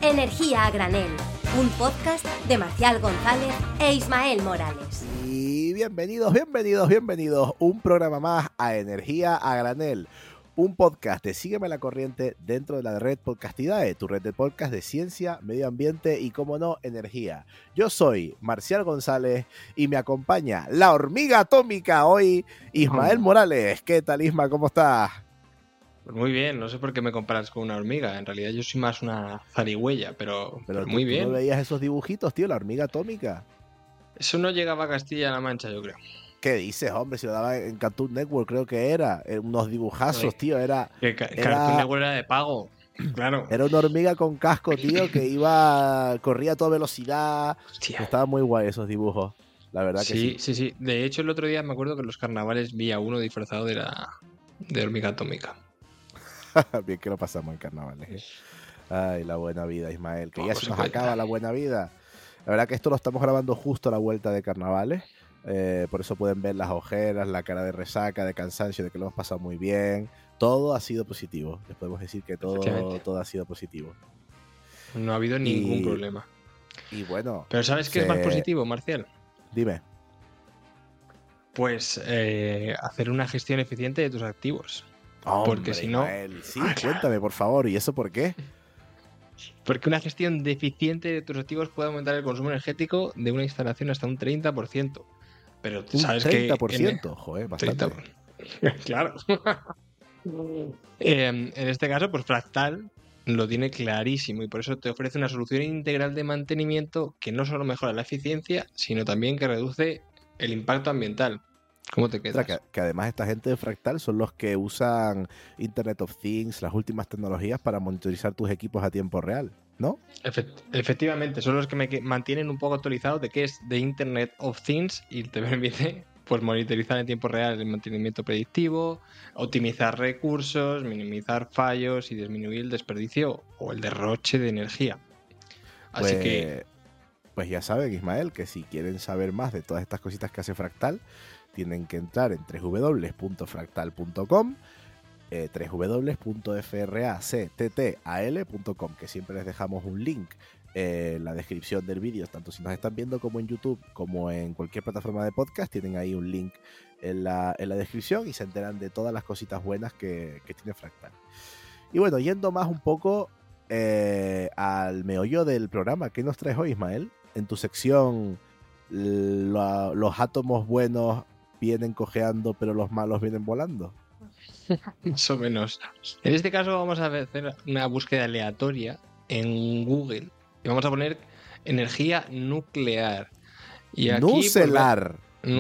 Energía a granel, un podcast de Marcial González e Ismael Morales. Y bienvenidos, un programa más a Energía a granel, un podcast de Sígueme la Corriente dentro de la red Podcastidae, tu red de podcast de ciencia, medio ambiente y, como no, energía. Yo soy Marcial González y me acompaña la hormiga atómica hoy, Ismael Morales. ¿Qué tal, Isma? ¿Cómo estás? Pues muy bien, no sé por qué me comparas con una hormiga. En realidad yo soy más una zarigüeya, pero muy bien. ¿Tú no veías esos dibujitos, tío? La hormiga atómica. Eso no llegaba a Castilla-La Mancha, yo creo. ¿Qué dices, hombre? Si lo daba en Cartoon Network, creo que era. Unos dibujazos, tío. Cartoon Network era de pago. Claro. Era una hormiga con casco, tío, que corría a toda velocidad. Hostia. Estaba muy guay esos dibujos. La verdad que sí. Sí. De hecho, el otro día me acuerdo que en los carnavales vi a uno disfrazado de hormiga atómica. Bien que lo pasamos en carnavales. Ay, la buena vida, Ismael. Que ya se nos acaba la buena vida. La verdad que esto lo estamos grabando justo a la vuelta de carnavales. Por eso pueden ver las ojeras, la cara de resaca, de cansancio, de que lo hemos pasado muy bien. Todo ha sido positivo. Les podemos decir que todo ha sido positivo. No ha habido ningún problema. Y bueno. Pero ¿sabes qué es más positivo, Marcial? Dime. Pues hacer una gestión eficiente de tus activos. Hombre, porque si no... Sí, cuéntame, por favor. ¿Y eso por qué? Porque una gestión deficiente de tus activos puede aumentar el consumo energético de una instalación hasta un 30%. Pero sabes que... ¿Un 30%? Joder, bastante. 30%. Claro. En este caso, pues Fractal lo tiene clarísimo y por eso te ofrece una solución integral de mantenimiento que no solo mejora la eficiencia, sino también que reduce el impacto ambiental. ¿Cómo te quedas? O sea, que además esta gente de Fractal son los que usan Internet of Things, las últimas tecnologías para monitorizar tus equipos a tiempo real, ¿no? Efectivamente, son los que me mantienen un poco actualizado de qué es de Internet of Things y te permite pues monitorizar en tiempo real el mantenimiento predictivo, optimizar recursos, minimizar fallos y disminuir el desperdicio o el derroche de energía. Así pues ya saben, Ismael, que si quieren saber más de todas estas cositas que hace Fractal, tienen que entrar en www.fractal.com, www.fracttal.com, que siempre les dejamos un link en la descripción del vídeo, tanto si nos están viendo como en YouTube, como en cualquier plataforma de podcast, tienen ahí un link en la descripción y se enteran de todas las cositas buenas que tiene Fractal. Y bueno, yendo más un poco al meollo del programa, ¿qué nos traes hoy, Ismael? En tu sección, los átomos buenos vienen cojeando, pero los malos vienen volando. Más o menos. En este caso vamos a hacer una búsqueda aleatoria en Google y vamos a poner energía nuclear. Y aquí Nucelar.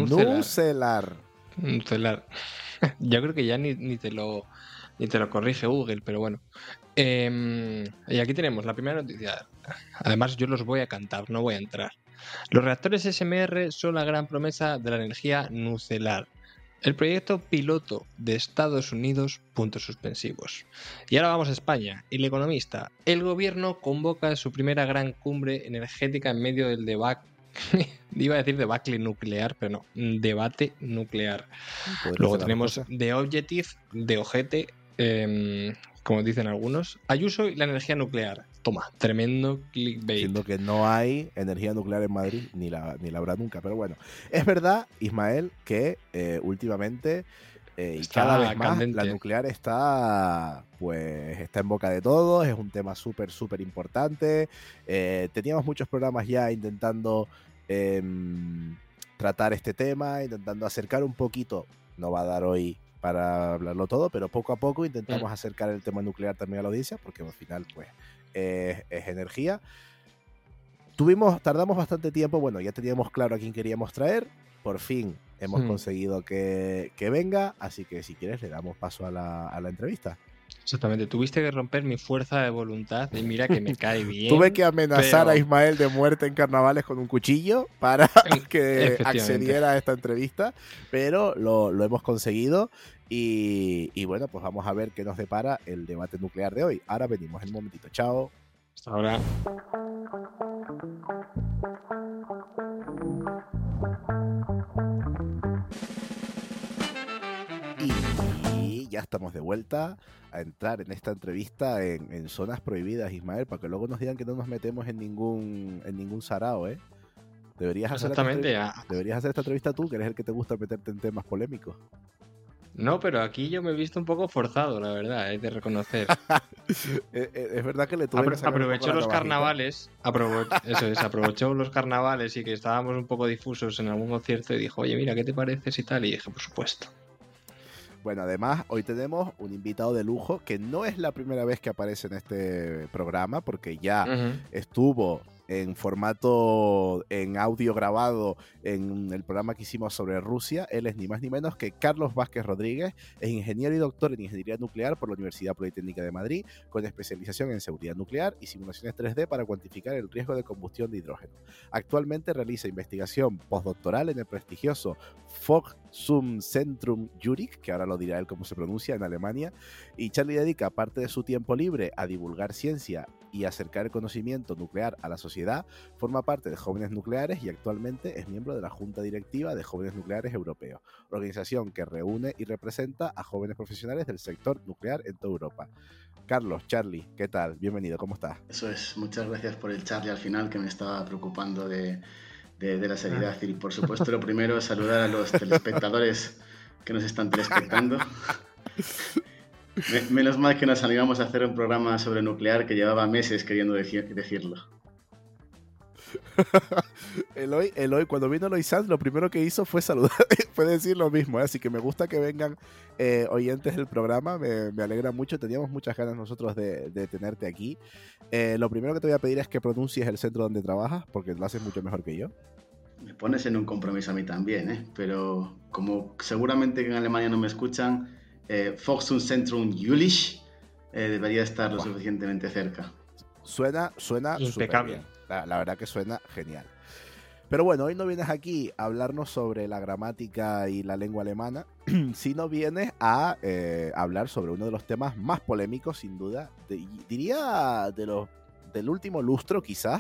Yo creo que ya ni te lo corrige Google, pero bueno. Y aquí tenemos la primera noticia. Además, yo los voy a cantar, no voy a entrar. Los reactores SMR son la gran promesa de la energía nuclear. El proyecto piloto de Estados Unidos, puntos suspensivos. Y ahora vamos a España. El Economista. El gobierno convoca su primera gran cumbre energética en medio del debate. Iba a decir debacle nuclear, pero no. Debate nuclear. Luego tenemos The Objective, de ojete, como dicen algunos. Ayuso y la energía nuclear. Toma, tremendo clickbait. Siendo que no hay energía nuclear en Madrid, ni la habrá nunca. Pero bueno, es verdad, Ismael, que últimamente y cada vez más candente. La nuclear está en boca de todos. Es un tema súper importante. Teníamos muchos programas ya intentando tratar este tema, intentando acercar un poquito. No va a dar hoy para hablarlo todo, pero poco a poco intentamos acercar el tema nuclear también a la audiencia, porque al final pues es energía. Tardamos bastante tiempo, bueno, ya teníamos claro a quién queríamos traer, por fin hemos conseguido que venga, así que si quieres le damos paso a la entrevista. Exactamente, tuviste que romper mi fuerza de voluntad y mira que me cae bien. Tuve que amenazar a Ismael de muerte en carnavales con un cuchillo para que accediera a esta entrevista, pero lo hemos conseguido y bueno, pues vamos a ver qué nos depara el debate nuclear de hoy. Ahora venimos en un momentito, chao. Hasta ahora. Y ya estamos de vuelta a entrar en esta entrevista en zonas prohibidas, Ismael, para que luego nos digan que no nos metemos en ningún sarao, ¿eh? Deberías hacer esta entrevista tú, que eres el que te gusta meterte en temas polémicos. No, pero aquí yo me he visto un poco forzado, la verdad, hay de reconocer. Es verdad que le tuve que sacar aprovechó los navajita. Carnavales, aprovechó los carnavales y que estábamos un poco difusos en algún concierto y dijo, oye, mira, ¿qué te pareces y tal? Y dije, por supuesto. Bueno, además, hoy tenemos un invitado de lujo que no es la primera vez que aparece en este programa, porque ya estuvo en formato, en audio grabado en el programa que hicimos sobre Rusia. Él es ni más ni menos que Carlos Vázquez Rodríguez, es ingeniero y doctor en ingeniería nuclear por la Universidad Politécnica de Madrid, con especialización en seguridad nuclear y simulaciones 3D para cuantificar el riesgo de combustión de hidrógeno. Actualmente realiza investigación postdoctoral en el prestigioso Forschungszentrum Zürich, que ahora lo dirá él cómo se pronuncia, en Alemania, y Charlie dedica parte de su tiempo libre a divulgar ciencia y acercar el conocimiento nuclear a la sociedad. Forma parte de Jóvenes Nucleares y actualmente es miembro de la Junta Directiva de Jóvenes Nucleares Europeos, organización que reúne y representa a jóvenes profesionales del sector nuclear en toda Europa. Carlos, Charlie, ¿qué tal? Bienvenido, ¿cómo estás? Eso es, muchas gracias por el Charlie al final, que me estaba preocupando de la seriedad. Y por supuesto, lo primero es saludar a los telespectadores que nos están telespectando. Menos mal que nos animamos a hacer un programa sobre nuclear que llevaba meses queriendo decirlo. Eloy, cuando vino Eloy Sanz, lo primero que hizo fue saludar, fue decir lo mismo, ¿eh? Así que me gusta que vengan oyentes del programa, me alegra mucho, teníamos muchas ganas nosotros de tenerte aquí. Lo primero que te voy a pedir es que pronuncies el centro donde trabajas, porque lo haces mucho mejor que yo. Me pones en un compromiso a mí también, pero como seguramente que en Alemania no me escuchan, Forschungszentrum Jülich debería estar lo suficientemente cerca. Suena súper bien. La verdad que suena genial. Pero bueno, hoy no vienes aquí a hablarnos sobre la gramática y la lengua alemana, sino vienes a hablar sobre uno de los temas más polémicos, sin duda, diría del último lustro quizás,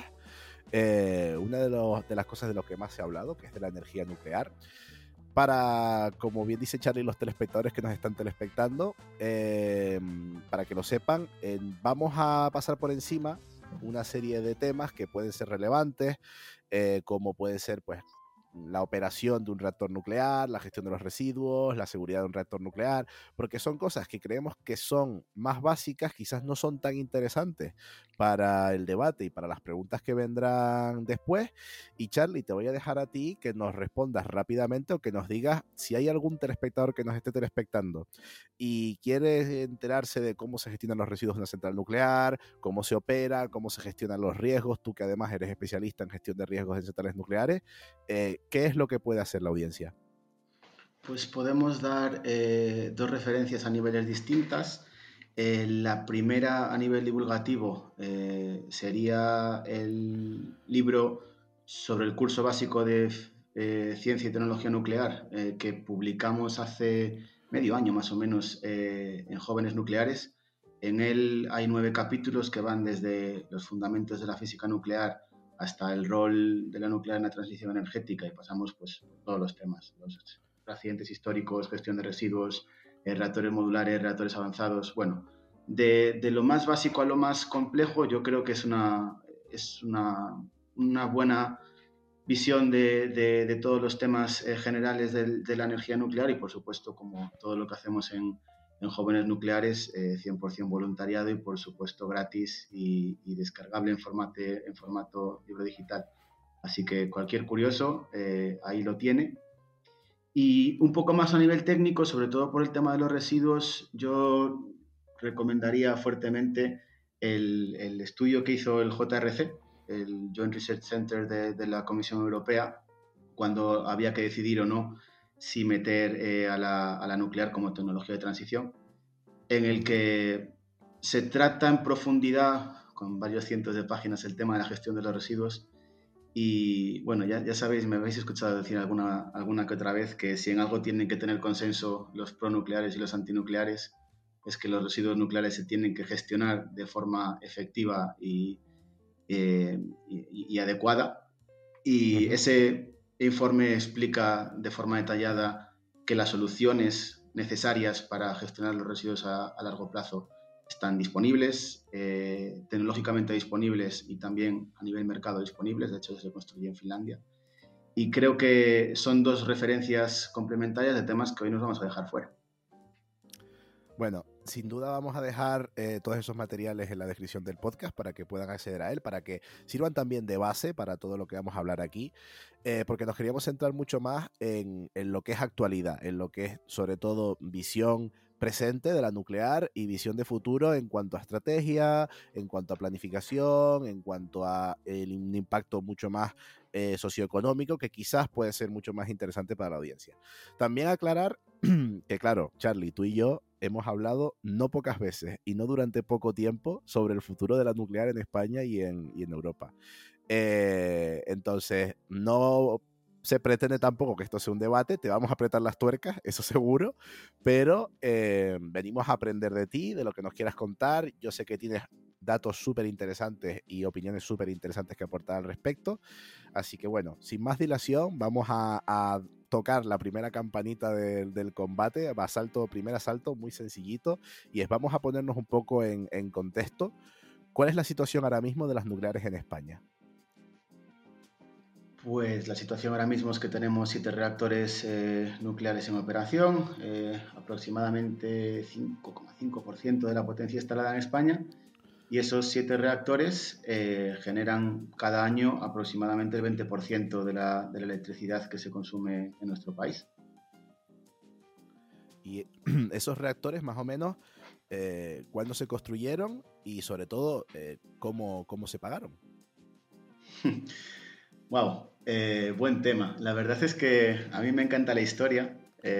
una de las cosas de lo que más se ha hablado, que es de la energía nuclear. Para, como bien dice Charlie, los telespectadores que nos están telespectando, para que lo sepan, vamos a pasar por encima una serie de temas que pueden ser relevantes, como puede ser pues la operación de un reactor nuclear, la gestión de los residuos, la seguridad de un reactor nuclear, porque son cosas que creemos que son más básicas, quizás no son tan interesantes para el debate y para las preguntas que vendrán después. Y Charlie, te voy a dejar a ti que nos respondas rápidamente o que nos digas si hay algún telespectador que nos esté telespectando y quiere enterarse de cómo se gestionan los residuos de una central nuclear, cómo se opera, cómo se gestionan los riesgos, tú que además eres especialista en gestión de riesgos en centrales nucleares, ¿qué es lo que puede hacer la audiencia? Pues podemos dar dos referencias a niveles distintas. La primera, a nivel divulgativo, sería el libro sobre el curso básico de Ciencia y Tecnología Nuclear, que publicamos hace medio año más o menos en Jóvenes Nucleares. En él hay 9 capítulos que van desde los fundamentos de la física nuclear hasta el rol de la nuclear en la transición energética, y pasamos pues por todos los temas, los accidentes históricos, gestión de residuos, reactores modulares, reactores avanzados. Bueno, de lo más básico a lo más complejo, yo creo que es una buena visión de todos los temas generales de la energía nuclear, y por supuesto, como todo lo que hacemos en Jóvenes Nucleares, 100% voluntariado y por supuesto gratis y descargable en formato libro digital. Así que cualquier curioso ahí lo tiene. Y un poco más a nivel técnico, sobre todo por el tema de los residuos, yo recomendaría fuertemente el estudio que hizo el JRC, el Joint Research Center de la Comisión Europea, cuando había que decidir o no si meter a la nuclear como tecnología de transición, en el que se trata en profundidad, con varios cientos de páginas, el tema de la gestión de los residuos. Y bueno, ya sabéis, me habéis escuchado decir alguna que otra vez que si en algo tienen que tener consenso los pronucleares y los antinucleares, es que los residuos nucleares se tienen que gestionar de forma efectiva y adecuada. Y ese informe explica de forma detallada que las soluciones necesarias para gestionar los residuos a largo plazo están disponibles, tecnológicamente disponibles y también a nivel mercado disponibles. De hecho, se construye en Finlandia. Y creo que son dos referencias complementarias de temas que hoy nos vamos a dejar fuera. Bueno, sin duda vamos a dejar todos esos materiales en la descripción del podcast para que puedan acceder a él, para que sirvan también de base para todo lo que vamos a hablar aquí, porque nos queríamos centrar mucho más en lo que es actualidad, en lo que es sobre todo visión presente de la nuclear y visión de futuro en cuanto a estrategia, en cuanto a planificación, en cuanto a un impacto mucho más socioeconómico, que quizás puede ser mucho más interesante para la audiencia. También aclarar que, claro, Charlie, tú y yo hemos hablado no pocas veces y no durante poco tiempo sobre el futuro de la nuclear en España y en Europa. Entonces, no se pretende tampoco que esto sea un debate, te vamos a apretar las tuercas, eso seguro, pero venimos a aprender de ti, de lo que nos quieras contar. Yo sé que tienes datos súper interesantes y opiniones súper interesantes que aportar al respecto, así que bueno, sin más dilación, vamos a tocar la primera campanita del combate, primer asalto, muy sencillito, y vamos a ponernos un poco en contexto. ¿Cuál es la situación ahora mismo de las nucleares en España? Pues la situación ahora mismo es que tenemos 7 reactores nucleares en operación, aproximadamente 5,5% de la potencia instalada en España, y esos 7 reactores generan cada año aproximadamente el 20% de la electricidad que se consume en nuestro país. Y esos reactores, más o menos, ¿cuándo se construyeron y sobre todo cómo se pagaron? Wow, buen tema. La verdad es que a mí me encanta la historia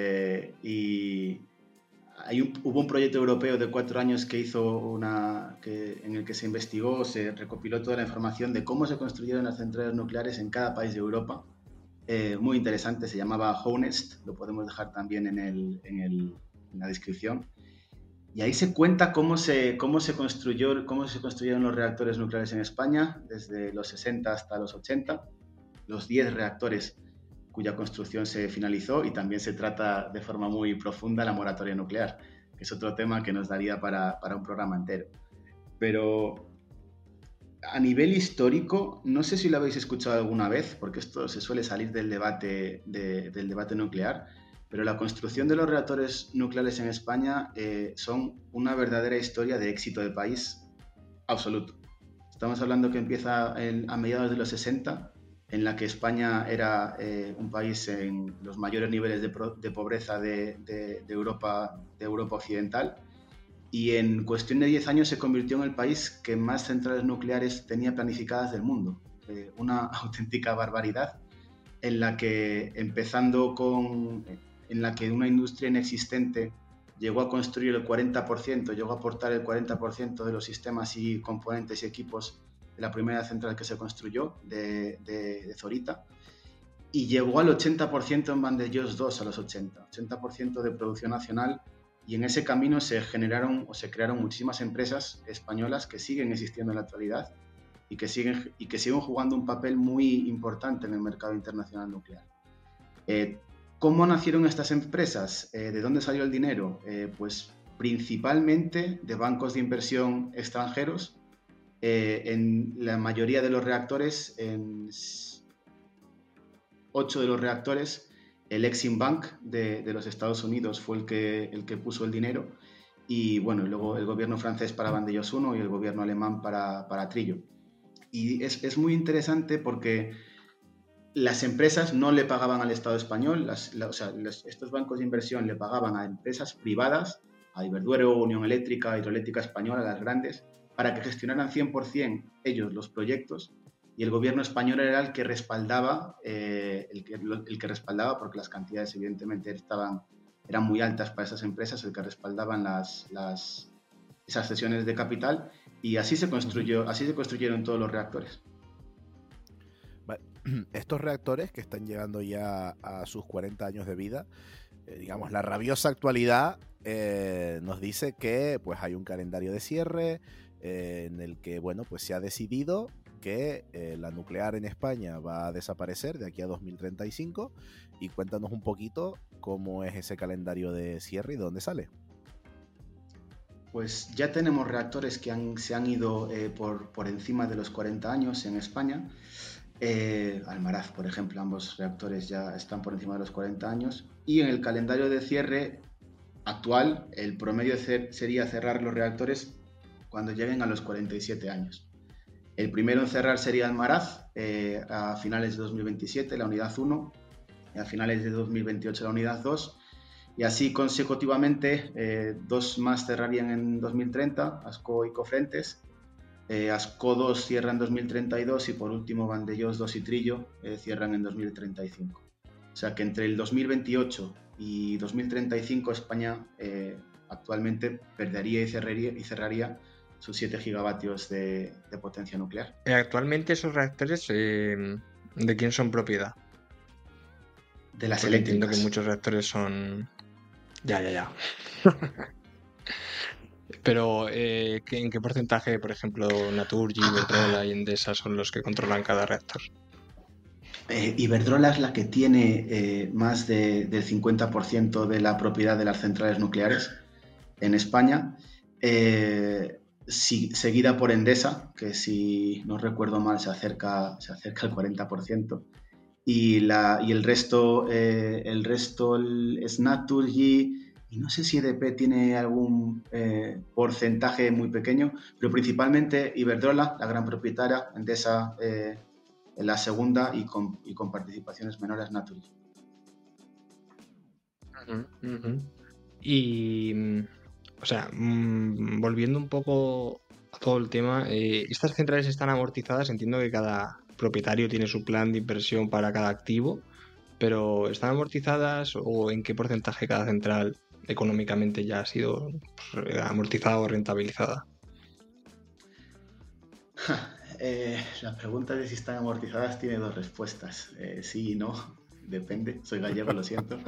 y hubo un proyecto europeo de 4 años que hizo en el que se investigó, se recopiló toda la información de cómo se construyeron las centrales nucleares en cada país de Europa. Muy interesante, se llamaba Honest, lo podemos dejar también en la descripción. Y ahí se cuenta cómo se construyeron los reactores nucleares en España desde los 60 hasta los 80, los 10 reactores cuya construcción se finalizó, y también se trata de forma muy profunda la moratoria nuclear, que es otro tema que nos daría para un programa entero. Pero a nivel histórico, no sé si lo habéis escuchado alguna vez, porque esto se suele salir del debate nuclear, pero la construcción de los reactores nucleares en España son una verdadera historia de éxito de país absoluto. Estamos hablando que empieza a mediados de los 60, en la que España era un país en los mayores niveles de pobreza de Europa occidental, y en cuestión de 10 años se convirtió en el país que más centrales nucleares tenía planificadas del mundo. Una auténtica barbaridad, en la que en la que una industria inexistente llegó a construir el 40%, llegó a aportar el 40% de los sistemas y componentes y equipos de la primera central que se construyó, de Zorita, y llegó al 80% en Vandellós 2 a los 80% de producción nacional, y en ese camino se crearon muchísimas empresas españolas que siguen existiendo en la actualidad y que siguen jugando un papel muy importante en el mercado internacional nuclear. ¿Cómo nacieron estas empresas? ¿De dónde salió el dinero? Pues principalmente de bancos de inversión extranjeros. En la mayoría de los reactores, en 8 de los reactores, el Exim Bank de los Estados Unidos fue el que puso el dinero, y bueno, luego el gobierno francés para Vandellós 1 y el gobierno alemán para Trillo. Y es muy interesante porque las empresas no le pagaban al Estado español, estos bancos de inversión le pagaban a empresas privadas, a Iberdrola, Unión Eléctrica, Hidroeléctrica Española, las grandes, para que gestionaran 100% ellos los proyectos, y el gobierno español era el que respaldaba, porque las cantidades evidentemente eran muy altas para esas empresas, el que respaldaban esas cesiones de capital, y así se construyeron todos los reactores. Estos reactores que están llegando ya a sus 40 años de vida, digamos, la rabiosa actualidad nos dice que pues hay un calendario de cierre en el que, bueno, pues se ha decidido que la nuclear en España va a desaparecer de aquí a 2035, y cuéntanos un poquito cómo es ese calendario de cierre y de dónde sale. Pues ya tenemos reactores que se han ido por encima de los 40 años en España. Almaraz, por ejemplo, ambos reactores ya están por encima de los 40 años. Y en el calendario de cierre actual, el promedio sería cerrar los reactores cuando lleguen a los 47 años. El primero en cerrar sería Almaraz a finales de 2027, la unidad 1, y a finales de 2028 la unidad 2. Y así consecutivamente, dos más cerrarían en 2030, Ascó y Cofrentes. Ascó 2 cierra en 2032 y por último Vandellós 2 y Trillo cierran en 2035. O sea que entre el 2028 y 2035 España actualmente perdería y cerraría sus 7 gigavatios de potencia nuclear. Actualmente esos reactores, ¿de quién son propiedad? De las Porque eléctricas. entiendo que muchos reactores son... Ya. Pero, ¿en qué porcentaje, por ejemplo, Naturgy, Iberdrola y Endesa son los que controlan cada reactor? Iberdrola es la que tiene más del 50% de la propiedad de las centrales nucleares en España, seguida por Endesa, que si no recuerdo mal se acerca al 40%, y el resto es Naturgy, y no sé si EDP tiene algún porcentaje muy pequeño, pero principalmente Iberdrola, la gran propietaria, Endesa en la segunda, y con participaciones menores Naturgy. Y, o sea, volviendo un poco a todo el tema, estas centrales están amortizadas, entiendo que cada propietario tiene su plan de inversión para cada activo, pero ¿están amortizadas o en qué porcentaje cada central económicamente ya ha sido amortizada o rentabilizada? La pregunta de si están amortizadas tiene dos respuestas, sí y no, depende, soy gallego, lo siento.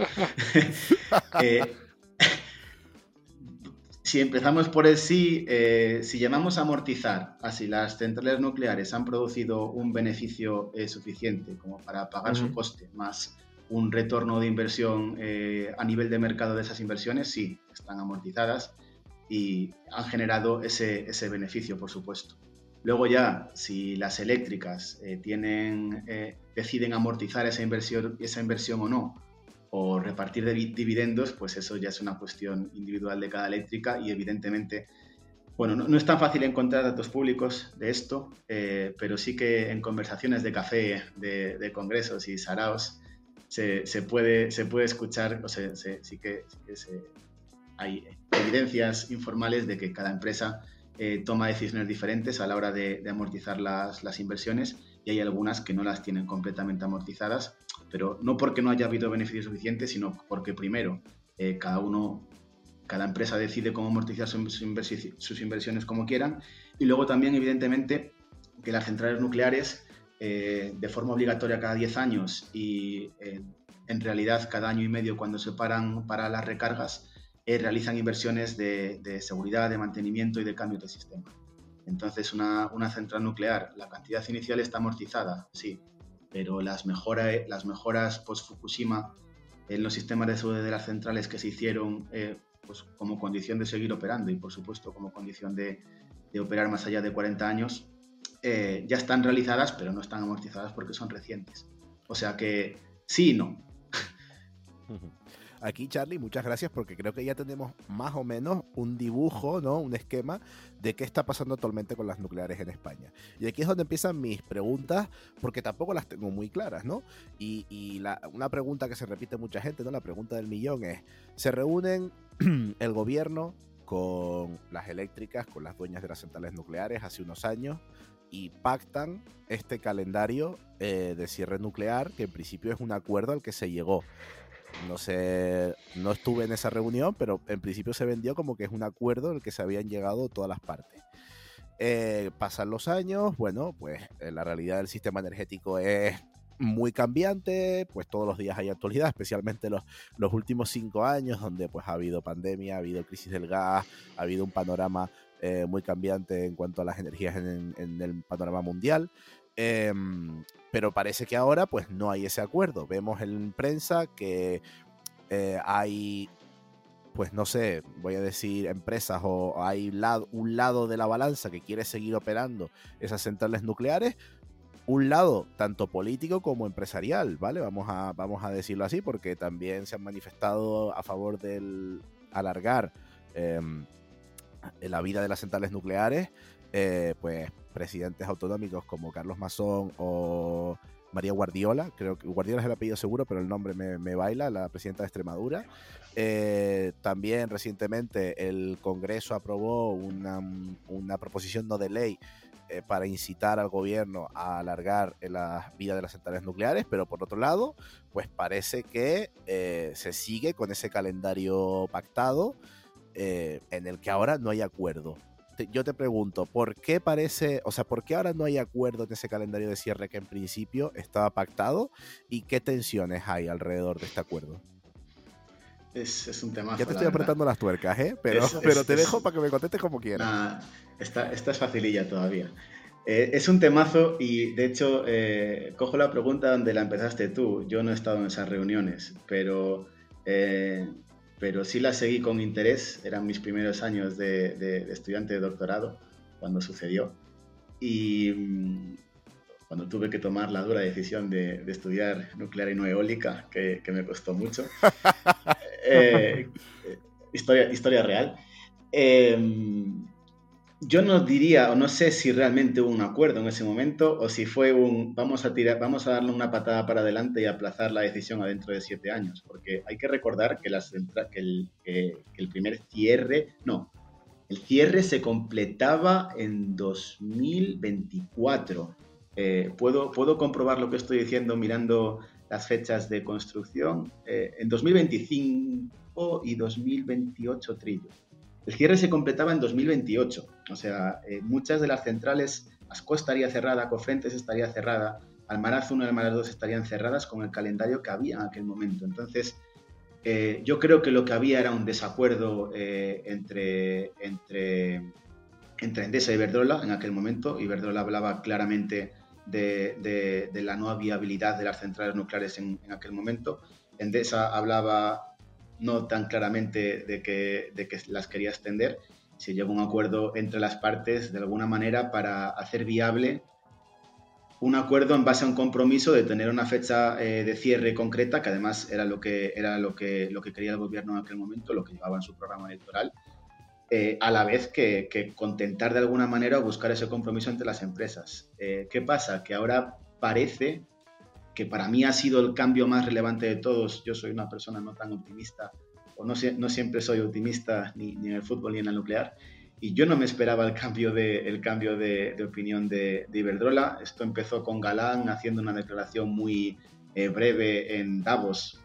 Si empezamos por el sí, si llamamos a amortizar a si las centrales nucleares han producido un beneficio suficiente como para pagar su coste, más un retorno de inversión a nivel de mercado de esas inversiones, sí, están amortizadas y han generado ese beneficio, por supuesto. Luego ya, si las eléctricas deciden amortizar esa inversión o no, o repartir dividendos, pues eso ya es una cuestión individual de cada eléctrica y evidentemente, bueno, no es tan fácil encontrar datos públicos de esto, pero sí que en conversaciones de café, de congresos y saraos, se puede escuchar, o sea, sí que hay evidencias informales de que cada empresa toma decisiones diferentes a la hora de amortizar las inversiones, y hay algunas que no las tienen completamente amortizadas, pero no porque no haya habido beneficio suficiente, sino porque primero cada empresa decide cómo amortizar sus inversiones como quieran, y luego también evidentemente que las centrales nucleares de forma obligatoria cada 10 años y en realidad cada año y medio cuando se paran para las recargas, realizan inversiones de seguridad, de mantenimiento y de cambio de sistema. Entonces una central nuclear, la cantidad inicial está amortizada, sí, pero las mejoras post-Fukushima en los sistemas de seguridad de las centrales que se hicieron pues como condición de seguir operando y por supuesto como condición de operar más allá de 40 años, ya están realizadas, pero no están amortizadas porque son recientes. O sea que sí y no. Aquí, Charlie, muchas gracias, porque creo que ya tenemos más o menos un dibujo, ¿no? Un esquema de qué está pasando actualmente con las nucleares en España. Y aquí es donde empiezan mis preguntas, porque tampoco las tengo muy claras, ¿no? Y una pregunta que se repite mucha gente, ¿no? La pregunta del millón es, ¿se reúnen el gobierno con las eléctricas, con las dueñas de las centrales nucleares hace unos años y pactan este calendario de cierre nuclear, que en principio es un acuerdo al que se llegó? No sé, no estuve en esa reunión, pero en principio se vendió como que es un acuerdo al que se habían llegado todas las partes. Pasan los años, bueno, pues la realidad del sistema energético es muy cambiante, pues todos los días hay actualidad, especialmente los últimos 5 años, donde pues ha habido pandemia, ha habido crisis del gas, ha habido un panorama muy cambiante en cuanto a las energías en el panorama mundial. Pero parece que ahora pues no hay ese acuerdo. Vemos en prensa que hay, pues no sé, voy a decir empresas o hay un lado de la balanza que quiere seguir operando esas centrales nucleares, un lado tanto político como empresarial, ¿vale? Vamos a decirlo así, porque también se han manifestado a favor del alargar la vida de las centrales nucleares, pues presidentes autonómicos como Carlos Masón o María Guardiola, creo que Guardiola es el apellido seguro, pero el nombre me baila, la presidenta de Extremadura. También recientemente el Congreso aprobó una proposición no de ley para incitar al gobierno a alargar la vida de las centrales nucleares, pero por otro lado, pues parece que se sigue con ese calendario pactado en el que ahora no hay acuerdo. Yo te pregunto, ¿por qué ahora no hay acuerdo en ese calendario de cierre que en principio estaba pactado? ¿Y qué tensiones hay alrededor de este acuerdo? Es un temazo. Ya te estoy apretando las tuercas, pero te dejo para que me contestes como quieras. Esta es facililla todavía. Es un temazo y, de hecho, cojo la pregunta donde la empezaste tú. Yo no he estado en esas reuniones, pero sí la seguí con interés. Eran mis primeros años de estudiante de doctorado cuando sucedió. Y cuando tuve que tomar la dura decisión de estudiar nuclear y no eólica, que me costó mucho. Historia real. Yo no diría, o no sé si realmente hubo un acuerdo en ese momento, o si fue vamos a darle una patada para adelante y aplazar la decisión a dentro de 7 años, porque hay que recordar que el primer cierre, el cierre se completaba en 2024. Puedo comprobar lo que estoy diciendo mirando las fechas de construcción. En 2025 y 2028 trillo. El cierre se completaba en 2028. O sea, muchas de las centrales, Ascó estaría cerrada, Cofrentes estaría cerrada, Almaraz 1 y Almaraz 2 estarían cerradas con el calendario que había en aquel momento. Entonces, yo creo que lo que había era un desacuerdo entre Endesa y Iberdrola en aquel momento. Iberdrola hablaba claramente de la no viabilidad de las centrales nucleares en aquel momento. Endesa hablaba no tan claramente de que las quería extender. Se llegó a un acuerdo entre las partes de alguna manera para hacer viable un acuerdo en base a un compromiso de tener una fecha de cierre concreta, que además era lo que quería el gobierno en aquel momento, lo que llevaba en su programa electoral, a la vez que contentar de alguna manera o buscar ese compromiso entre las empresas. ¿Qué pasa? Que ahora parece que para mí ha sido el cambio más relevante de todos. Yo soy una persona no tan optimista, o no siempre soy optimista ni en el fútbol ni en la nuclear, y yo no me esperaba el cambio de opinión de Iberdrola. Esto empezó con Galán haciendo una declaración muy breve en Davos.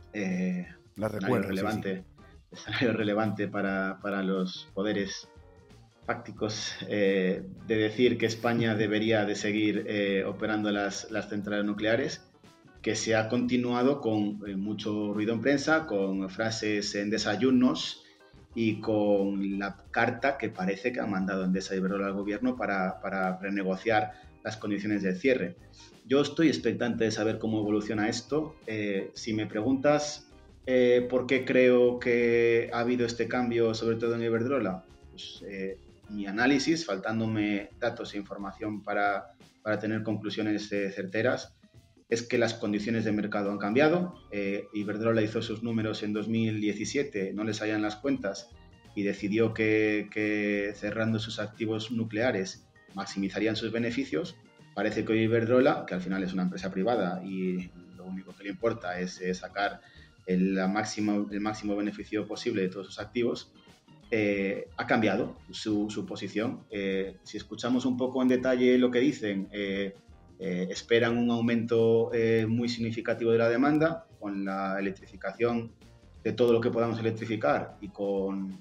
La recuerdo, relevante. Sí. Escenario relevante para los poderes fácticos, de decir que España debería de seguir operando las centrales nucleares, que se ha continuado con mucho ruido en prensa, con frases en desayunos y con la carta que parece que ha mandado Endesa y Iberdrola al gobierno para renegociar las condiciones del cierre. Yo estoy expectante de saber cómo evoluciona esto. Si me preguntas ¿por qué creo que ha habido este cambio, sobre todo en Iberdrola? Pues mi análisis, faltándome datos e información para tener conclusiones certeras, es que las condiciones de mercado han cambiado. Iberdrola hizo sus números en 2017, no le salían las cuentas y decidió que cerrando sus activos nucleares maximizarían sus beneficios. Parece que hoy Iberdrola, que al final es una empresa privada y lo único que le importa es sacar el máximo beneficio posible de todos sus activos, ha cambiado su posición. Si escuchamos un poco en detalle lo que dicen, esperan un aumento muy significativo de la demanda con la electrificación de todo lo que podamos electrificar y con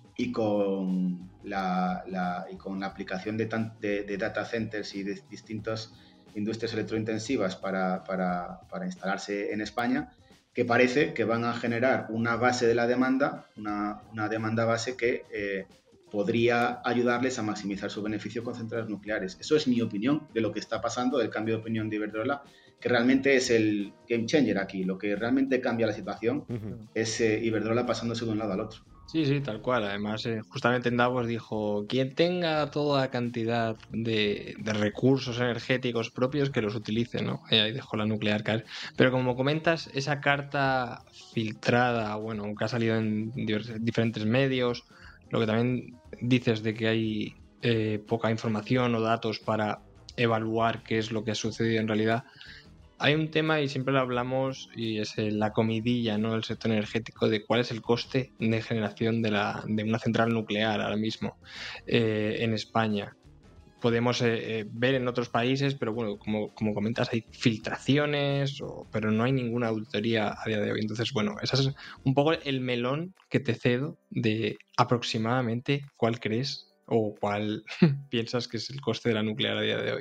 la aplicación de data centers y de distintas industrias electrointensivas para instalarse en España, que parece que van a generar una base de la demanda, una demanda base que podría ayudarles a maximizar su beneficio con centrales nucleares. Eso es mi opinión de lo que está pasando, del cambio de opinión de Iberdrola, que realmente es el game changer aquí. Lo que realmente cambia la situación es Iberdrola pasándose de un lado al otro. Sí, tal cual. Además, justamente en Davos dijo, quien tenga toda la cantidad de recursos energéticos propios, que los utilice, ¿no? Y ahí dejó la nuclear caer. Pero como comentas, esa carta filtrada, bueno, que ha salido en diferentes medios, lo que también dices de que hay poca información o datos para evaluar qué es lo que ha sucedido en realidad. Hay un tema y siempre lo hablamos y es la comidilla, ¿no? Del sector energético, de cuál es el coste de generación de una central nuclear ahora mismo en España. Podemos ver en otros países, pero bueno, como comentas, hay filtraciones, pero no hay ninguna auditoría a día de hoy. Entonces, bueno, ese es un poco el melón que te cedo de aproximadamente cuál crees o cuál piensas que es el coste de la nuclear a día de hoy.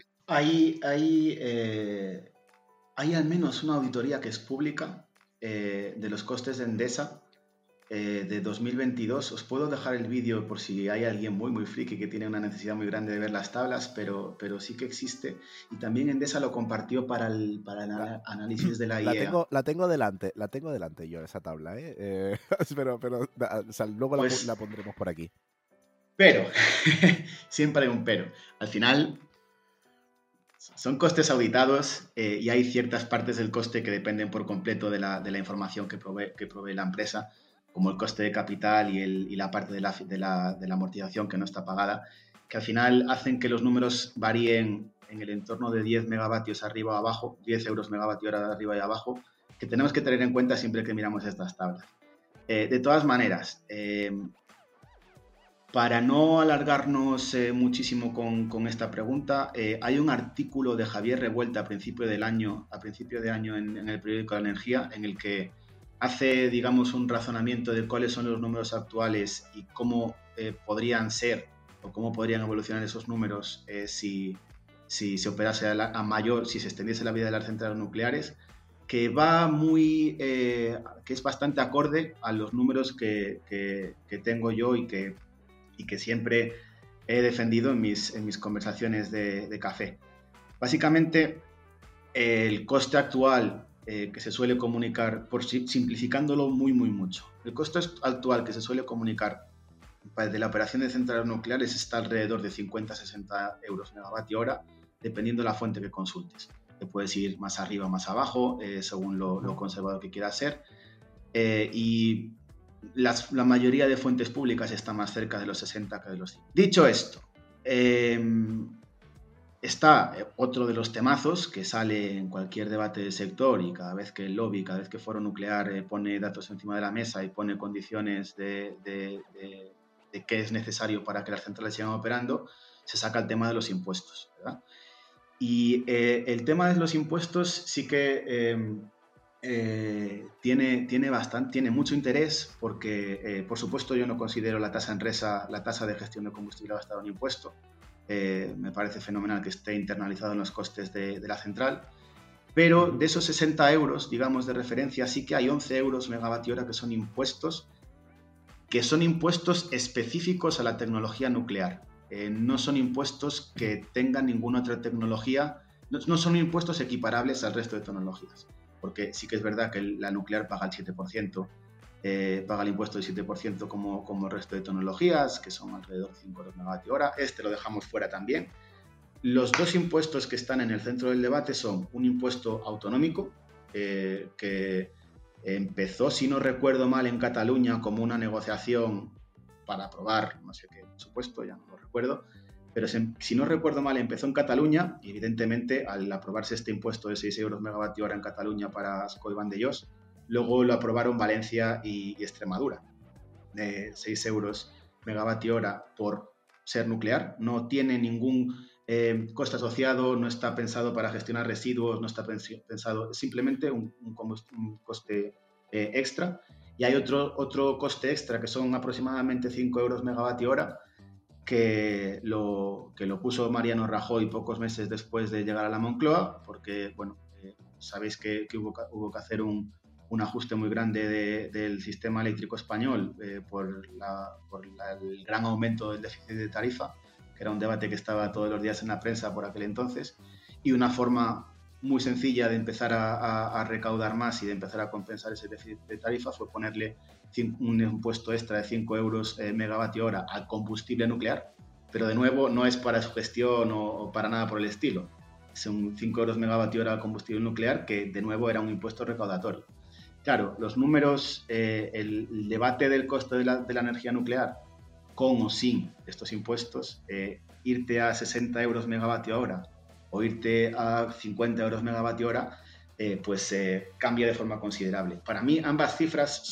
Hay al menos una auditoría que es pública de los costes de Endesa de 2022. Os puedo dejar el vídeo por si hay alguien muy friki que tiene una necesidad muy grande de ver las tablas, pero sí que existe. Y también Endesa lo compartió para el análisis de la IEA. La tengo delante yo, esa tabla, pero o sea, luego pues, la pondremos por aquí. Pero, siempre hay un pero. Al final, son costes auditados y hay ciertas partes del coste que dependen por completo de la información que provee la empresa, como el coste de capital y la parte de la amortización que no está pagada, que al final hacen que los números varíen en el entorno de 10 megavatios arriba o abajo, 10 euros megavatio hora arriba y abajo, que tenemos que tener en cuenta siempre que miramos estas tablas. De todas maneras, para no alargarnos muchísimo con esta pregunta, hay un artículo de Javier Revuelta a principio de año en el periódico La Energía, en el que hace, digamos, un razonamiento de cuáles son los números actuales y cómo podrían ser o cómo podrían evolucionar esos números si se operase a mayor, si se extendiese la vida de las centrales nucleares, que va que es bastante acorde a los números que tengo yo y que siempre he defendido en mis conversaciones de café. Básicamente, el coste actual que se suele comunicar, simplificándolo muy mucho, el coste actual que se suele comunicar de la operación de centrales nucleares está alrededor de 50-60 euros megavatio hora, dependiendo de la fuente que consultes. Te puedes ir más arriba o más abajo, según lo conservador que quieras ser. Y la mayoría de fuentes públicas está más cerca de los 60 que de los 100. Dicho esto, está otro de los temazos que sale en cualquier debate del sector y cada vez que el lobby, cada vez que Foro Nuclear pone datos encima de la mesa y pone condiciones de qué es necesario para que las centrales sigan operando, se saca el tema de los impuestos, ¿verdad? Y el tema de los impuestos sí que tiene mucho interés porque, por supuesto, yo no considero la tasa Enresa, la tasa de gestión de combustible basada en impuesto. Me parece fenomenal que esté internalizado en los costes de la central, pero de esos 60 euros, digamos, de referencia, sí que hay 11 euros megavatio hora que son impuestos específicos a la tecnología nuclear. No son impuestos que tengan ninguna otra tecnología, no son impuestos equiparables al resto de tecnologías, porque sí que es verdad que la nuclear paga el 7%, paga el impuesto del 7% como el resto de tecnologías, que son alrededor de 5 euros megavatio hora. Lo dejamos fuera también. Los dos impuestos que están en el centro del debate son un impuesto autonómico, que empezó, si no recuerdo mal, en Cataluña como una negociación para aprobar, no sé qué supuesto, ya no lo recuerdo, pero si no recuerdo mal, empezó en Cataluña y evidentemente al aprobarse este impuesto de 6 euros megavatio hora en Cataluña para Ascó y Vandellós, luego lo aprobaron Valencia y Extremadura, de 6 euros megavatio hora por ser nuclear. No tiene ningún coste asociado, no está pensado para gestionar residuos, no está pensado, es simplemente un coste extra. Y hay otro coste extra que son aproximadamente 5 euros megavatio hora, que lo puso Mariano Rajoy pocos meses después de llegar a la Moncloa, porque, bueno, sabéis que hubo que hacer un un ajuste muy grande del sistema eléctrico español por el gran aumento del déficit de tarifa, que era un debate que estaba todos los días en la prensa por aquel entonces, y una forma muy sencilla de empezar a recaudar más y de empezar a compensar ese déficit de tarifa fue ponerle un impuesto extra de 5 euros megavatio hora al combustible nuclear, pero de nuevo no es para su gestión o para nada por el estilo. Son 5 euros megavatio hora al combustible nuclear, que de nuevo era un impuesto recaudatorio. Claro, los números, el debate del coste de la energía nuclear con o sin estos impuestos, irte a 60 euros megavatio hora o irte a 50 euros megavatio hora, pues cambia de forma considerable. Para mí ambas cifras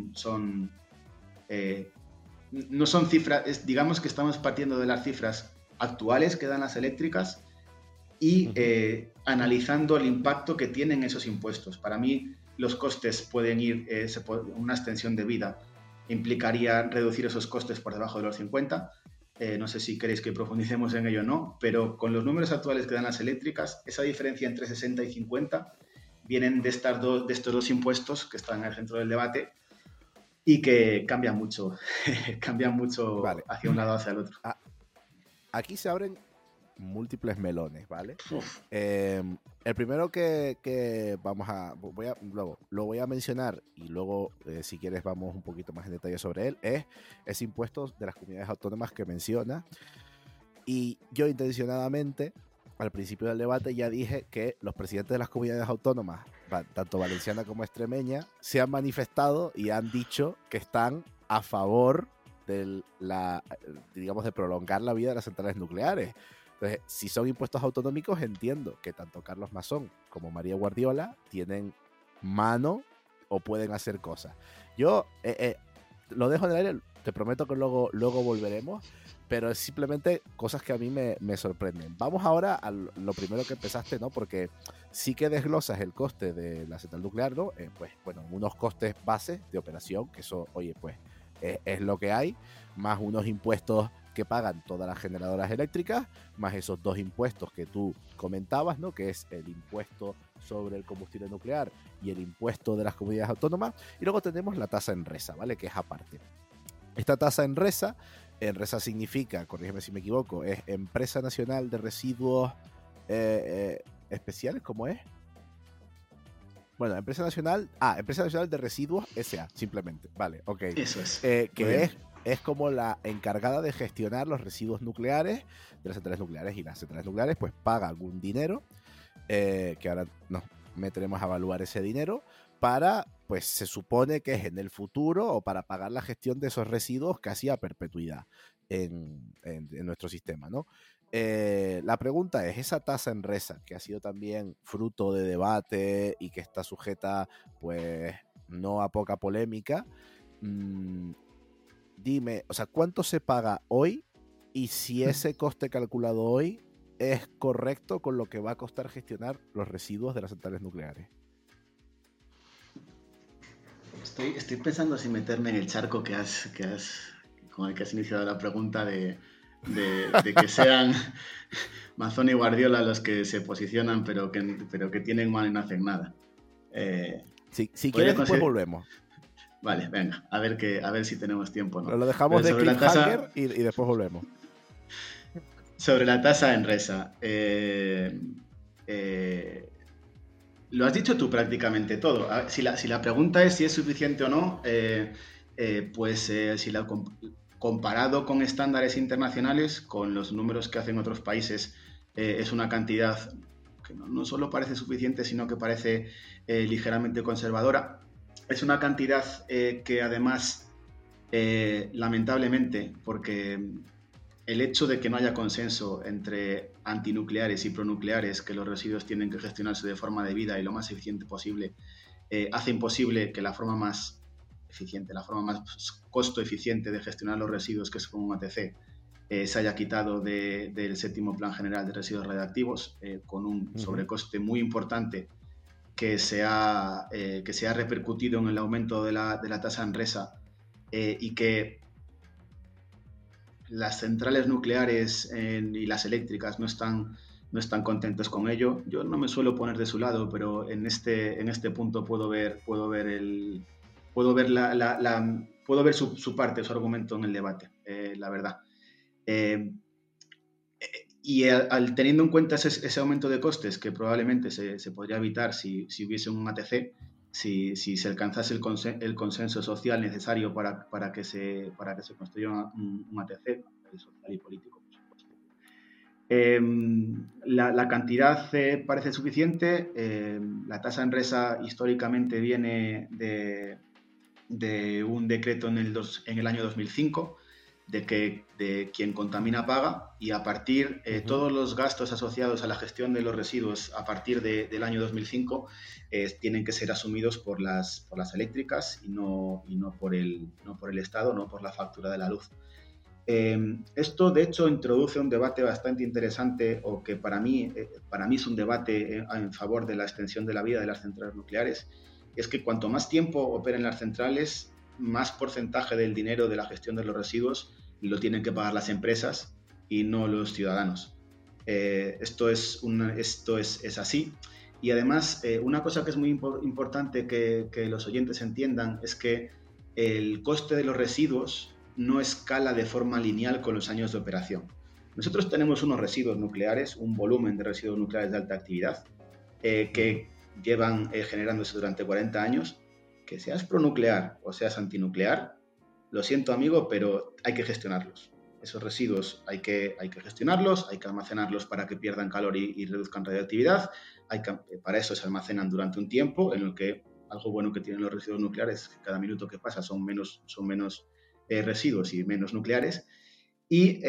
no son cifras, digamos que estamos partiendo de las cifras actuales que dan las eléctricas y analizando el impacto que tienen esos impuestos. Para mí los costes pueden ir, una extensión de vida implicaría reducir esos costes por debajo de los 50. No sé si queréis que profundicemos en ello o no, pero con los números actuales que dan las eléctricas, esa diferencia entre 60 y 50 vienen de estos dos impuestos que están en el centro del debate y que cambian mucho, vale, hacia un lado o hacia el otro. Aquí se abren múltiples melones, ¿vale? El primero que vamos a... luego lo voy a mencionar y luego, si quieres, vamos un poquito más en detalle sobre él, es ese impuesto de las comunidades autónomas que menciona. Y yo intencionadamente, al principio del debate, ya dije que los presidentes de las comunidades autónomas, tanto valenciana como extremeña, se han manifestado y han dicho que están a favor de de prolongar la vida de las centrales nucleares. Entonces, si son impuestos autonómicos, entiendo que tanto Carlos Masón como María Guardiola tienen mano o pueden hacer cosas. Yo lo dejo en el aire, te prometo que luego volveremos, pero es simplemente cosas que a mí me sorprenden. Vamos ahora a lo primero que empezaste, ¿no? Porque sí que desglosas el coste de la central nuclear, ¿no? Pues, bueno, unos costes bases de operación, que eso, oye, pues es lo que hay, más unos impuestos que pagan todas las generadoras eléctricas, más esos dos impuestos que tú comentabas, ¿no? Que es el impuesto sobre el combustible nuclear y el impuesto de las comunidades autónomas. Y luego tenemos la tasa Enresa, ¿vale? Que es aparte. Esta tasa Enresa significa, corrígeme si me equivoco, es Empresa Nacional de Residuos Especiales, ¿cómo es? Bueno, Empresa Nacional de Residuos S.A., simplemente. Vale, ok. Eso es. Que es como la encargada de gestionar los residuos nucleares de las centrales nucleares, y las centrales nucleares pues pagan un dinero, que ahora nos meteremos a evaluar ese dinero, para, pues se supone que es en el futuro, o para pagar la gestión de esos residuos casi a perpetuidad en nuestro sistema, ¿no? La pregunta es, esa tasa Enresa, que ha sido también fruto de debate y que está sujeta, pues, no a poca polémica, dime, o sea, ¿cuánto se paga hoy? Y si ese coste calculado hoy es correcto con lo que va a costar gestionar los residuos de las centrales nucleares. Estoy pensando si meterme en el charco con el que has iniciado la pregunta de que sean Mazón y Guardiola los que se posicionan, pero que tienen mano y no hacen nada. Si quieres, después volvemos. Vale, venga, a ver si tenemos tiempo, ¿no? Pero lo dejamos de cliffhanger y después volvemos. Sobre la tasa Enresa, lo has dicho tú prácticamente todo. Si la pregunta es si es suficiente o no, comparado con estándares internacionales, con los números que hacen otros países, es una cantidad que no solo parece suficiente, sino que parece ligeramente conservadora. Es una cantidad que además, lamentablemente, porque el hecho de que no haya consenso entre antinucleares y pronucleares, que los residuos tienen que gestionarse de forma debida y lo más eficiente posible, hace imposible que la forma más eficiente, la forma más costo eficiente de gestionar los residuos, que es con un ATC, se haya quitado del séptimo Plan General de Residuos Radiactivos, con un sobrecoste muy importante que se ha repercutido en el aumento de la tasa Enresa, y que las centrales nucleares y las eléctricas no están no están contentos con ello. Yo no me suelo poner de su lado, pero en este punto puedo ver su parte, su argumento en el debate, la verdad. Y teniendo en cuenta ese aumento de costes que probablemente se podría evitar si hubiese un ATC, si se alcanzase el consenso social necesario para que se construya un ATC social y político, por supuesto. La cantidad parece suficiente. La tasa Enresa históricamente viene de un decreto en el año 2005, de quien contamina paga, y a partir todos los gastos asociados a la gestión de los residuos a partir del año 2005 tienen que ser asumidos por las eléctricas y no por el Estado, no por la factura de la luz. Esto de hecho introduce un debate bastante interesante, o que para mí es un debate en favor de la extensión de la vida de las centrales nucleares. Es que cuanto más tiempo operen las centrales, más porcentaje del dinero de la gestión de los residuos lo tienen que pagar las empresas y no los ciudadanos. Esto es así. Y además, una cosa que es muy importante que los oyentes entiendan es que el coste de los residuos no escala de forma lineal con los años de operación. Nosotros tenemos unos residuos nucleares, un volumen de residuos nucleares de alta actividad, que llevan generándose durante 40 años, que seas pronuclear o seas antinuclear, lo siento amigo, pero hay que gestionarlos. Esos residuos hay que gestionarlos, hay que almacenarlos para que pierdan calor y reduzcan radioactividad. Para eso se almacenan durante un tiempo en el que algo bueno que tienen los residuos nucleares es que cada minuto que pasa son menos residuos y menos nucleares. Y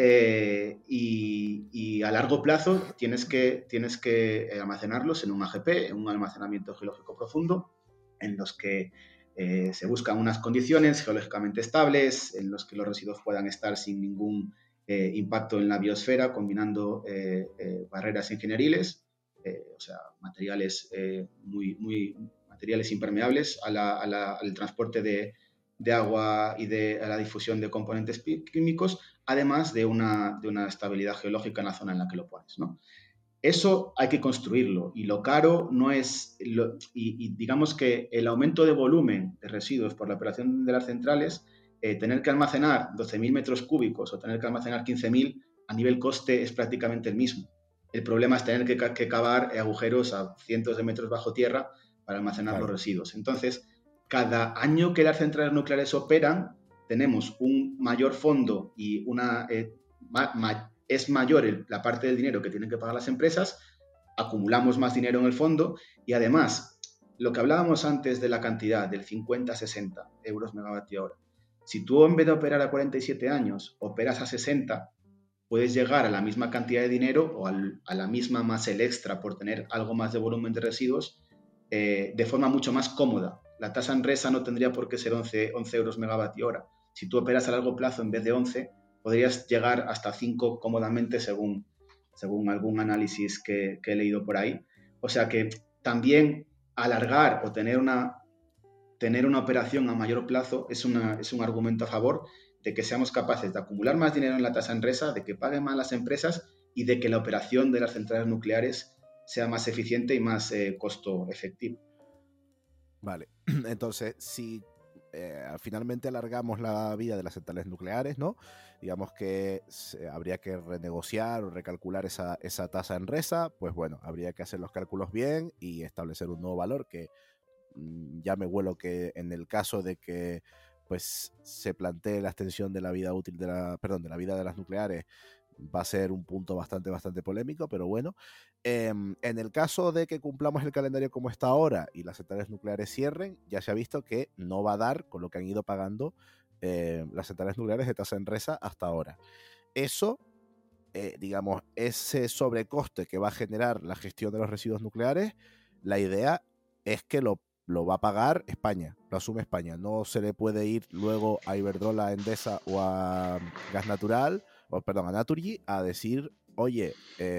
a largo plazo tienes que almacenarlos en un AGP, en un almacenamiento geológico profundo, en los que se buscan unas condiciones geológicamente estables, en los que los residuos puedan estar sin ningún impacto en la biosfera, combinando barreras ingenieriles, o sea, materiales materiales impermeables al transporte de agua y a la difusión de componentes químicos, además de una estabilidad geológica en la zona en la que lo pones, ¿no? Eso hay que construirlo, y lo caro no es... y digamos que el aumento de volumen de residuos por la operación de las centrales, tener que almacenar 12.000 metros cúbicos o tener que almacenar 15.000, a nivel coste es prácticamente el mismo. El problema es tener que cavar agujeros a cientos de metros bajo tierra para almacenar los residuos. Entonces, cada año que las centrales nucleares operan, tenemos un mayor fondo y es mayor la parte del dinero que tienen que pagar las empresas, acumulamos más dinero en el fondo, y además, lo que hablábamos antes de la cantidad del 50-60 euros megavatio hora, si tú en vez de operar a 47 años operas a 60, puedes llegar a la misma cantidad de dinero o a la misma más el extra por tener algo más de volumen de residuos de forma mucho más cómoda. La tasa Enresa no tendría por qué ser 11 euros megavatio hora. Si tú operas a largo plazo en vez de 11, podrías llegar hasta 5 cómodamente según algún análisis que he leído por ahí. O sea que también alargar o tener una operación a mayor plazo es un argumento a favor de que seamos capaces de acumular más dinero en la tasa Enresa, de que paguen más las empresas y de que la operación de las centrales nucleares sea más eficiente y más costo efectivo. Vale, entonces si finalmente alargamos la vida de las centrales nucleares, ¿no? Digamos que habría que renegociar o recalcular esa tasa Enresa, pues bueno, habría que hacer los cálculos bien y establecer un nuevo valor que ya me huelo que en el caso de que pues se plantee la extensión de la vida útil de la vida de las nucleares, va a ser un punto bastante polémico, pero bueno. En el caso de que cumplamos el calendario como está ahora y las centrales nucleares cierren, ya se ha visto que no va a dar con lo que han ido pagando las centrales nucleares de tasa Enresa hasta ahora. Eso, digamos, ese sobrecoste que va a generar la gestión de los residuos nucleares, la idea es que lo va a pagar España, lo asume España. No se le puede ir luego a Iberdrola, a Endesa o a Gas Natural, a Naturgy, a decir, oye,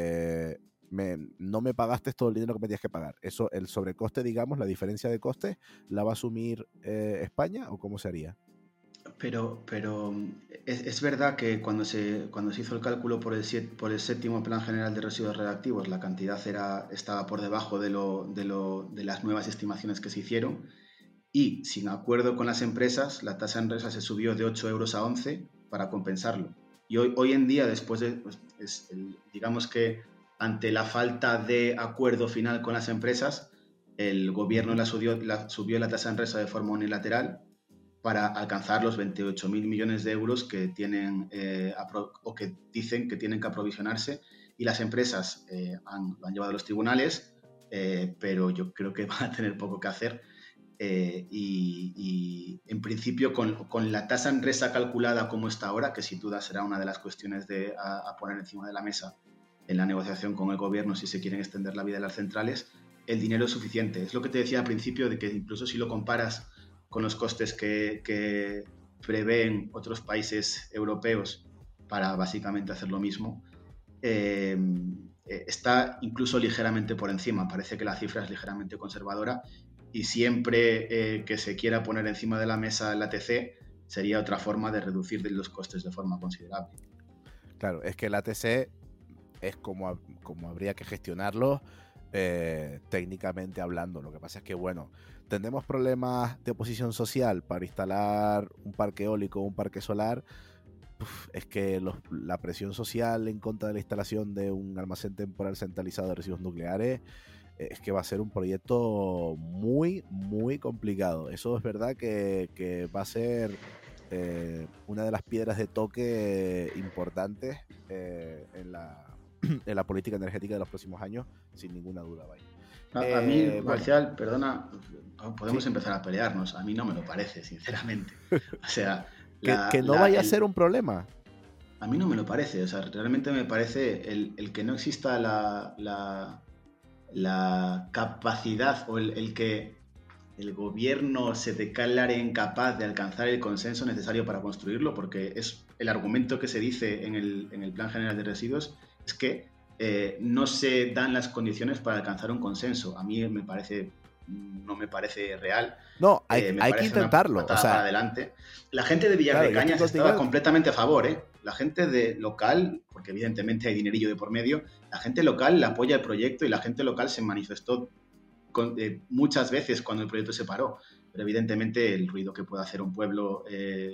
no me pagaste todo el dinero que me tenías que pagar. Eso, el sobrecoste, digamos, la diferencia de costes, ¿la va a asumir España o cómo se haría? Pero es verdad que cuando se hizo el cálculo por el séptimo Plan General de Residuos Radiactivos, la cantidad estaba por debajo de las nuevas estimaciones que se hicieron, y sin acuerdo con las empresas, la tasa Enresa se subió de 8 euros a 11 para compensarlo. Y hoy en día, después de, digamos que ante la falta de acuerdo final con las empresas, el gobierno subió la tasa Enresa de forma unilateral para alcanzar los 28.000 millones de euros que tienen o que dicen que tienen que aprovisionarse, y las empresas lo han llevado a los tribunales, pero yo creo que van a tener poco que hacer. Y en principio con la tasa Enresa calculada como está ahora, que sin duda será una de las cuestiones a poner encima de la mesa en la negociación con el gobierno si se quieren extender la vida de las centrales, el dinero es suficiente. Es lo que te decía al principio, de que incluso si lo comparas con los costes que prevén otros países europeos para básicamente hacer lo mismo, está incluso ligeramente por encima. Parece que la cifra es ligeramente conservadora, y siempre que se quiera poner encima de la mesa el ATC sería otra forma de reducir los costes de forma considerable. Claro, es que el ATC es como habría que gestionarlo técnicamente hablando. Lo que pasa es que, bueno, tendremos problemas de oposición social para instalar un parque eólico o un parque solar. Es que la presión social en contra de la instalación de un almacén temporal centralizado de residuos nucleares es que va a ser un proyecto muy, muy complicado. Eso es verdad que va a ser una de las piedras de toque importantes en la política energética de los próximos años, sin ninguna duda. Vaya. A mí, Marcial, perdona, podemos empezar a pelearnos. A mí no me lo parece, sinceramente. O sea, que no vaya a ser un problema. A mí no me lo parece. O sea, realmente me parece el que no exista la capacidad, o el que el gobierno se declare incapaz de alcanzar el consenso necesario para construirlo, porque es el argumento que se dice en el Plan General de Residuos, es que no se dan las condiciones para alcanzar un consenso. A mí no me parece real. No, hay que intentarlo. O sea, para adelante. La gente de Villar de Cañas estaba completamente a favor, ¿eh? La gente de local, porque evidentemente hay dinerillo de por medio, la gente local le apoya el proyecto, y la gente local se manifestó muchas veces cuando el proyecto se paró. Pero evidentemente el ruido que puede hacer un pueblo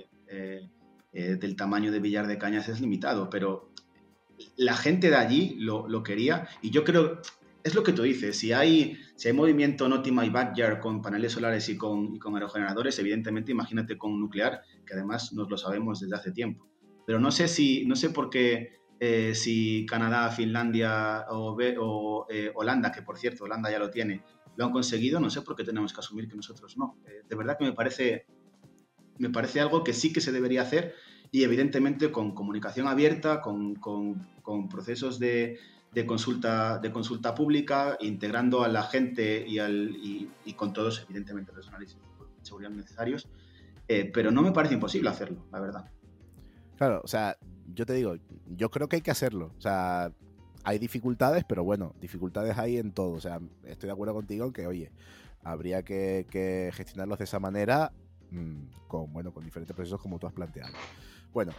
del tamaño de Villar de Cañas es limitado, pero la gente de allí lo quería, y yo creo, es lo que tú dices, si hay movimiento Not in My Backyard con paneles solares y con aerogeneradores, evidentemente imagínate con nuclear, que además nos lo sabemos desde hace tiempo. Pero no sé por qué si Canadá, Finlandia o Holanda, que por cierto Holanda ya lo tiene, lo han conseguido, no sé por qué tenemos que asumir que nosotros no. De verdad que me parece algo que sí que se debería hacer, y evidentemente con comunicación abierta, con procesos de consulta pública, integrando a la gente y con todos, evidentemente, los análisis de seguridad necesarios, pero no me parece imposible hacerlo, la verdad. Claro, o sea, yo te digo, yo creo que hay que hacerlo. O sea, hay dificultades, pero bueno, dificultades hay en todo. O sea, estoy de acuerdo contigo en que, oye, habría que gestionarlos de esa manera, con diferentes procesos como tú has planteado. Bueno,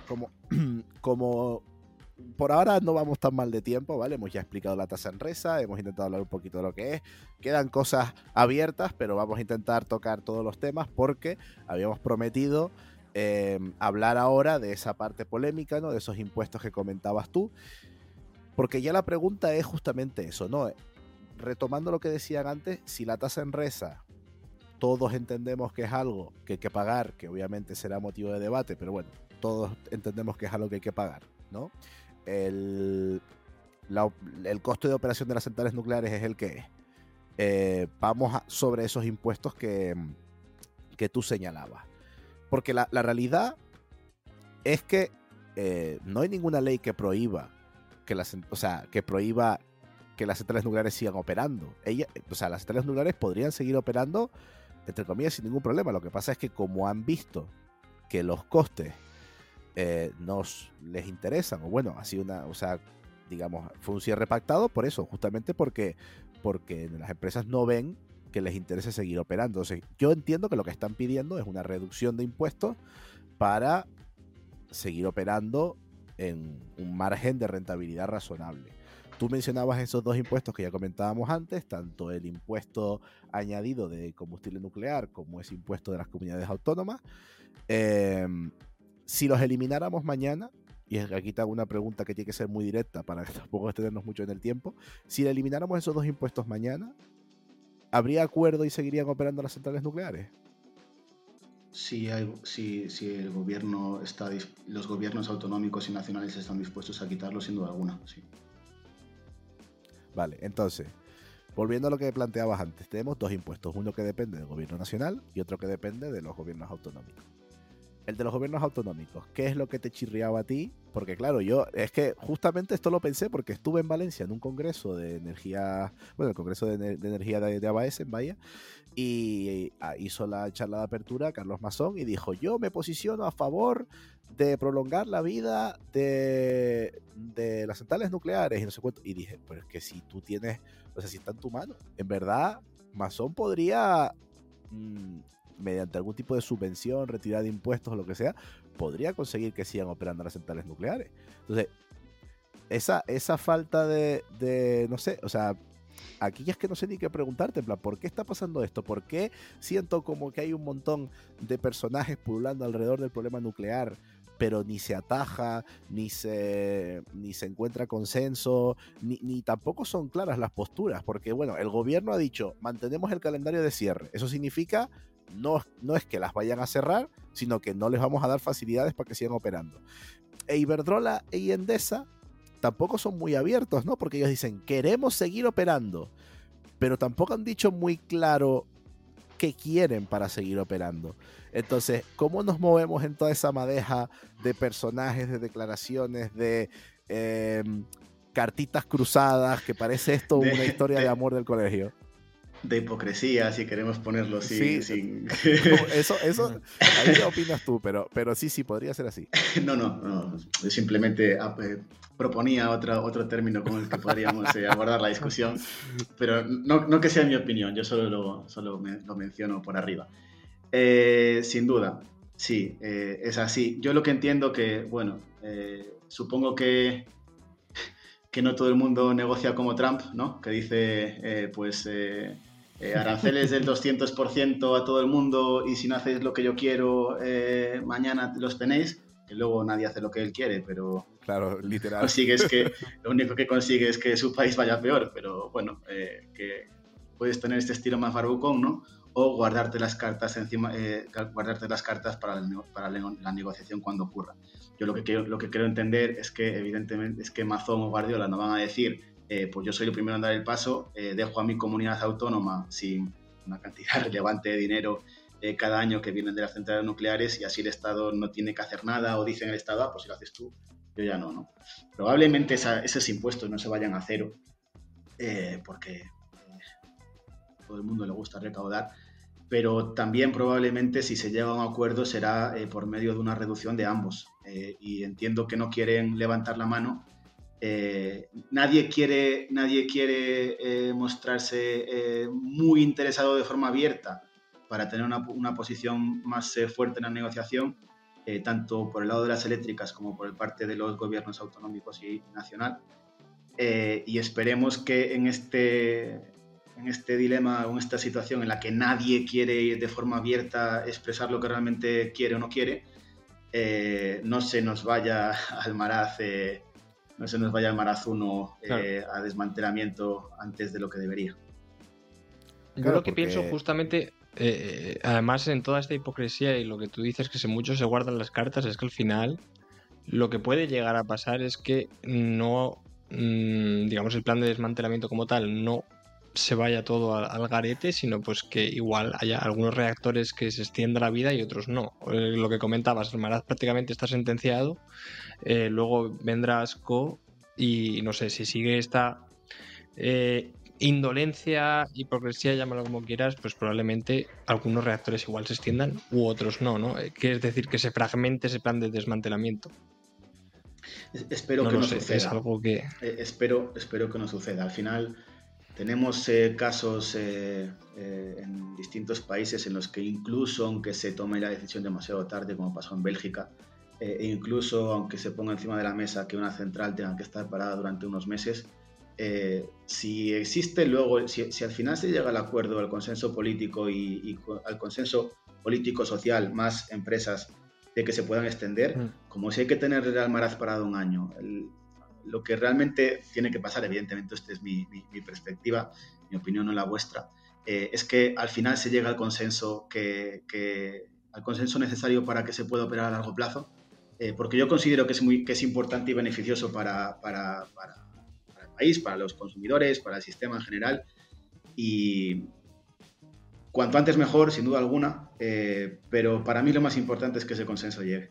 como por ahora no vamos tan mal de tiempo, ¿vale? Hemos ya explicado la tasa Enresa, hemos intentado hablar un poquito de lo que es. Quedan cosas abiertas, pero vamos a intentar tocar todos los temas porque habíamos prometido hablar ahora de esa parte polémica, ¿no? De esos impuestos que comentabas tú. Porque ya la pregunta es justamente eso, ¿no? Retomando lo que decían antes, si la tasa Enresa todos entendemos que es algo que hay que pagar, que obviamente será motivo de debate, pero bueno, todos entendemos que es algo que hay que pagar, ¿no? El costo de operación de las centrales nucleares es el que es. Vamos sobre esos impuestos que tú señalabas. Porque la realidad es que no hay ninguna ley que prohíba que las centrales nucleares sigan operando. Las centrales nucleares podrían seguir operando, entre comillas, sin ningún problema. Lo que pasa es que como han visto que los costes les interesan, o bueno, ha sido fue un cierre pactado por eso, justamente porque las empresas no ven que les interese seguir operando. Entonces, yo entiendo que lo que están pidiendo es una reducción de impuestos para seguir operando en un margen de rentabilidad razonable. Tú mencionabas esos dos impuestos que ya comentábamos antes, tanto el impuesto añadido de combustible nuclear como ese impuesto de las comunidades autónomas. Si los elimináramos mañana, y aquí te hago una pregunta que tiene que ser muy directa para que tampoco extendernos mucho en el tiempo, si elimináramos esos dos impuestos mañana, ¿habría acuerdo y seguirían operando las centrales nucleares? Si el gobierno los gobiernos autonómicos y nacionales están dispuestos a quitarlo, sin duda alguna, sí. Vale, entonces, volviendo a lo que planteabas antes, tenemos dos impuestos, uno que depende del gobierno nacional y otro que depende de los gobiernos autonómicos. El de los gobiernos autonómicos, ¿qué es lo que te chirriaba a ti? Porque claro, yo es que justamente esto lo pensé porque estuve en Valencia en un congreso de energía, bueno, el congreso de energía de ABAES en Bahía, y hizo la charla de apertura Carlos Mazón y dijo: yo me posiciono a favor de prolongar la vida de las centrales nucleares y no sé cuánto. Y dije, pues que si tú tienes, o sea, si está en tu mano, en verdad Mazón podría mediante algún tipo de subvención, retirada de impuestos o lo que sea, podría conseguir que sigan operando las centrales nucleares. Entonces, esa falta de no sé, o sea, aquí ya es que no sé ni qué preguntarte, en plan, ¿por qué está pasando esto? ¿Por qué siento como que hay un montón de personajes pululando alrededor del problema nuclear, pero ni se ataja, ni se encuentra consenso, ni tampoco son claras las posturas? Porque, bueno, el gobierno ha dicho, mantenemos el calendario de cierre. Eso significa no es que las vayan a cerrar, sino que no les vamos a dar facilidades para que sigan operando. E Iberdrola y Endesa tampoco son muy abiertos, ¿no? Porque ellos dicen, queremos seguir operando, pero tampoco han dicho muy claro qué quieren para seguir operando. Entonces, ¿cómo nos movemos en toda esa madeja de personajes, de declaraciones, de cartitas cruzadas, que parece esto una historia de amor del colegio? De hipocresía, si queremos ponerlo así. Sí, eso, ahí qué opinas tú, pero sí, podría ser así. No. Yo simplemente proponía otro término con el que podríamos abordar la discusión, pero no que sea mi opinión, yo solo lo menciono por arriba. Sin duda, sí, es así. Yo lo que entiendo que, bueno, supongo que no todo el mundo negocia como Trump, ¿no? Que dice, aranceles del 200% a todo el mundo y si no hacéis lo que yo quiero, mañana los tenéis, que luego nadie hace lo que él quiere, pero claro, literal. Lo único que consigue es que su país vaya peor, pero bueno, que puedes tener este estilo más barbucón, ¿no? O guardarte las cartas para la negociación cuando ocurra. Yo lo que quiero entender es que evidentemente Mazón o Guardiola no van a decir pues yo soy el primero en dar el paso, dejo a mi comunidad autónoma sin una cantidad relevante de dinero cada año que vienen de las centrales nucleares y así el Estado no tiene que hacer nada, o dicen el Estado, pues si lo haces tú, yo ya no. Probablemente esos impuestos no se vayan a cero porque a todo el mundo le gusta recaudar, pero también probablemente si se llega a un acuerdo será por medio de una reducción de ambos y entiendo que no quieren levantar la mano. Nadie quiere mostrarse muy interesado de forma abierta para tener una posición más fuerte en la negociación, tanto por el lado de las eléctricas como por el parte de los gobiernos autonómicos y nacional. Y esperemos que en este dilema o en esta situación en la que nadie quiere de forma abierta expresar lo que realmente quiere o no quiere, no se nos vaya al maraz uno claro, a desmantelamiento antes de lo que debería. Yo claro, lo que pienso justamente, además en toda esta hipocresía y lo que tú dices que muchos se guardan las cartas, es que al final lo que puede llegar a pasar es que no, digamos, el plan de desmantelamiento como tal no se vaya todo al garete, sino pues que igual haya algunos reactores que se extienda la vida y otros no. Lo que comentabas, el Maraz prácticamente está sentenciado, luego vendrá ASCO y no sé, si sigue esta indolencia, hipocresía, llámalo como quieras, pues probablemente algunos reactores igual se extiendan u otros no, que es decir, que se fragmente ese plan de desmantelamiento. Espero que no suceda. Es algo que... Espero que no suceda. Al final Tenemos casos en distintos países en los que incluso aunque se tome la decisión demasiado tarde, como pasó en Bélgica, e incluso aunque se ponga encima de la mesa que una central tenga que estar parada durante unos meses, si existe luego, si al final se llega al acuerdo, al consenso político y al consenso político-social, más empresas, de que se puedan extender, como si hay que tener el Almaraz parado un año. Lo que realmente tiene que pasar, evidentemente, esta es mi perspectiva, mi opinión, no la vuestra, es que al final se llega al consenso, al consenso necesario para que se pueda operar a largo plazo, porque yo considero que es importante y beneficioso para el país, para los consumidores, para el sistema en general, y cuanto antes mejor, sin duda alguna, pero para mí lo más importante es que ese consenso llegue.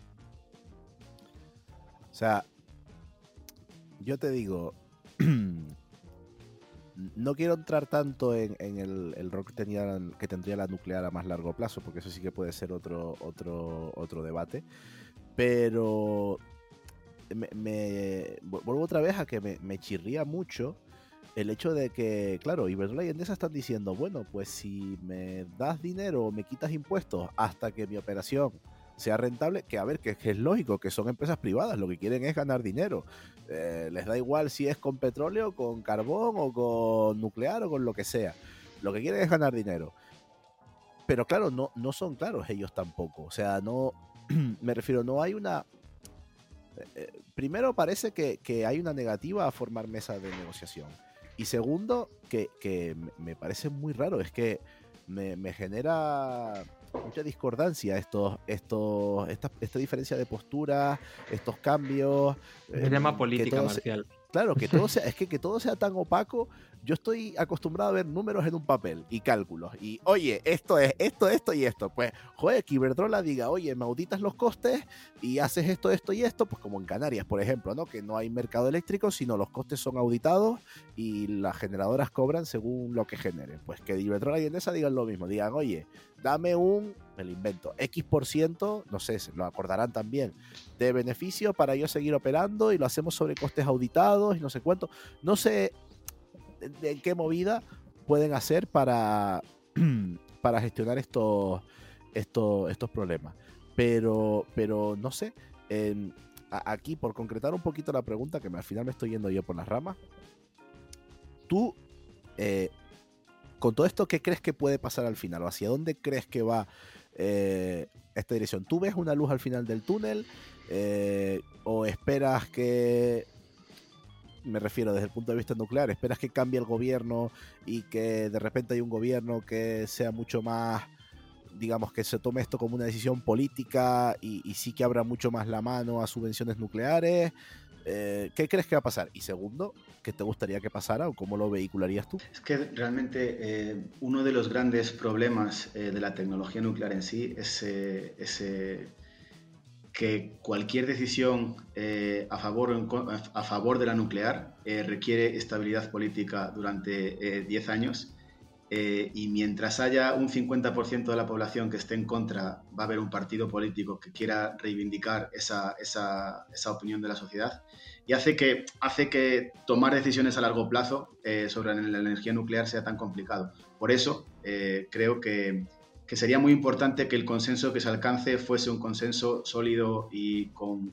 O sea, yo te digo, no quiero entrar tanto en el rol que tendría la nuclear a más largo plazo, porque eso sí que puede ser otro debate, pero vuelvo otra vez a que me chirría mucho el hecho de que, claro, Iberdrola y Endesa están diciendo, bueno, pues si me das dinero o me quitas impuestos hasta que mi operación sea rentable, que a ver, que es lógico, que son empresas privadas, lo que quieren es ganar dinero. Les da igual si es con petróleo, con carbón o con nuclear o con lo que sea. Lo que quieren es ganar dinero. Pero claro, no son claros ellos tampoco. O sea, no, me refiero, no hay una... primero parece que hay una negativa a formar mesas de negociación. Y segundo, que me parece muy raro, es que me genera mucha discordancia esta diferencia de postura, estos cambios. Se llama política, Marcial. Claro, que todo sea, es que todo sea tan opaco. Yo estoy acostumbrado a ver números en un papel y cálculos. Y, oye, esto es esto y esto. Pues, joder, que Iberdrola diga, oye, me auditas los costes y haces esto y esto. Pues como en Canarias, por ejemplo, ¿no? Que no hay mercado eléctrico, sino los costes son auditados y las generadoras cobran según lo que generen. Pues que Iberdrola y Endesa digan lo mismo. Digan, oye, dame me lo invento, X%, no sé, lo acordarán también, de beneficio para yo seguir operando y lo hacemos sobre costes auditados y no sé cuánto. No sé en qué movida pueden hacer para gestionar estos problemas. Pero no sé, aquí por concretar un poquito la pregunta, que al final me estoy yendo yo por las ramas, tú, con todo esto, ¿qué crees que puede pasar al final? ¿O hacia dónde crees que va esta dirección? ¿Tú ves una luz al final del túnel? ¿O esperas que, me refiero desde el punto de vista nuclear, esperas que cambie el gobierno y que de repente hay un gobierno que sea mucho más, digamos, que se tome esto como una decisión política y sí que abra mucho más la mano a subvenciones nucleares? ¿Qué crees que va a pasar? Y segundo, ¿qué te gustaría que pasara o cómo lo vehicularías tú? Es que realmente uno de los grandes problemas de la tecnología nuclear en sí es que cualquier decisión a favor de la nuclear requiere estabilidad política durante 10 años. Y mientras haya un 50% de la población que esté en contra, va a haber un partido político que quiera reivindicar esa opinión de la sociedad, y hace que tomar decisiones a largo plazo sobre la energía nuclear sea tan complicado. Por eso creo que sería muy importante que el consenso que se alcance fuese un consenso sólido y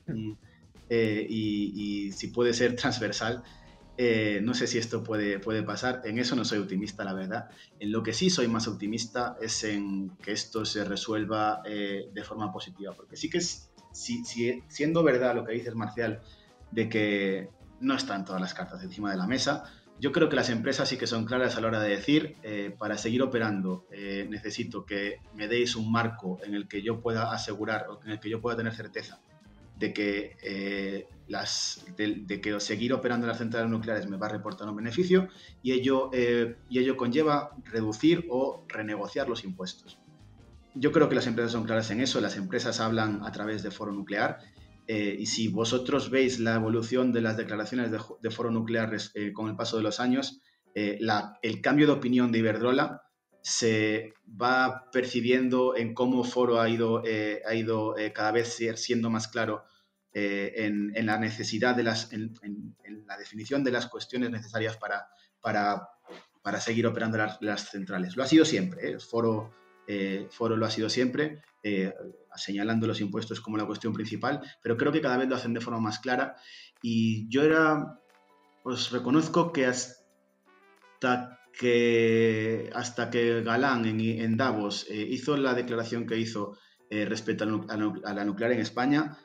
si puede ser transversal. No sé si esto puede pasar. En eso no soy optimista, la verdad. En lo que sí soy más optimista es en que esto se resuelva de forma positiva. Porque sí que siendo verdad lo que dices, Marcial, de que no están todas las cartas encima de la mesa, yo creo que las empresas sí que son claras a la hora de decir, para seguir operando necesito que me deis un marco en el que yo pueda asegurar o en el que yo pueda tener certeza de que seguir operando las centrales nucleares me va a reportar un beneficio, y ello conlleva reducir o renegociar los impuestos. Yo creo que las empresas son claras en eso. Las empresas hablan a través de Foro Nuclear, y si vosotros veis la evolución de las declaraciones de Foro Nuclear con el paso de los años, el cambio de opinión de Iberdrola se va percibiendo en cómo Foro ha ido cada vez siendo más claro en la necesidad en la definición de las cuestiones necesarias para para seguir operando las centrales. Lo ha sido siempre, Foro lo ha sido siempre, señalando los impuestos como la cuestión principal, pero creo que cada vez lo hacen de forma más clara. Y yo os reconozco que hasta que Galán en Davos hizo la declaración que hizo respecto a la nuclear en España,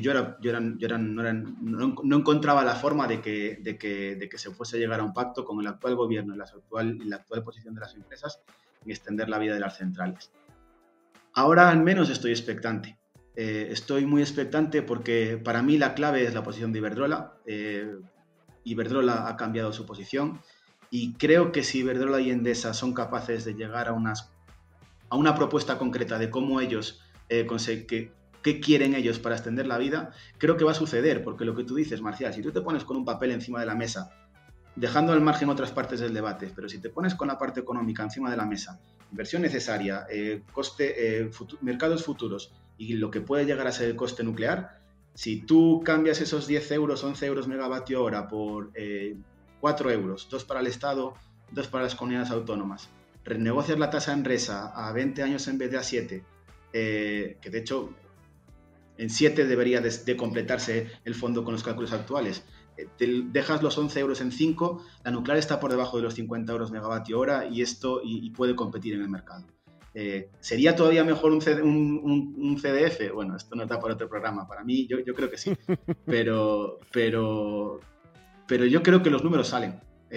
no encontraba la forma de que se fuese a llegar a un pacto con el actual gobierno y la actual posición de las empresas en extender la vida de las centrales. Ahora al menos estoy expectante. Estoy muy expectante porque para mí la clave es la posición de Iberdrola. Iberdrola ha cambiado su posición y creo que si Iberdrola y Endesa son capaces de llegar a una propuesta concreta de cómo ellos qué quieren ellos para extender la vida, creo que va a suceder, porque lo que tú dices, Marcial, si tú te pones con un papel encima de la mesa, dejando al margen otras partes del debate, pero si te pones con la parte económica encima de la mesa, inversión necesaria, mercados futuros y lo que puede llegar a ser el coste nuclear, si tú cambias esos 10 euros, 11 euros megavatio hora por 4 euros, 2 para el Estado, 2 para las comunidades autónomas, renegocias la tasa en RESA a 20 años en vez de a 7, que de hecho en 7 debería de completarse el fondo con los cálculos actuales. Te dejas los 11 euros en 5, la nuclear está por debajo de los 50 euros megavatio hora y puede competir en el mercado. ¿Sería todavía mejor un CDF? Bueno, esto nos da para otro programa. Para mí, yo creo que sí. Pero yo creo que los números salen.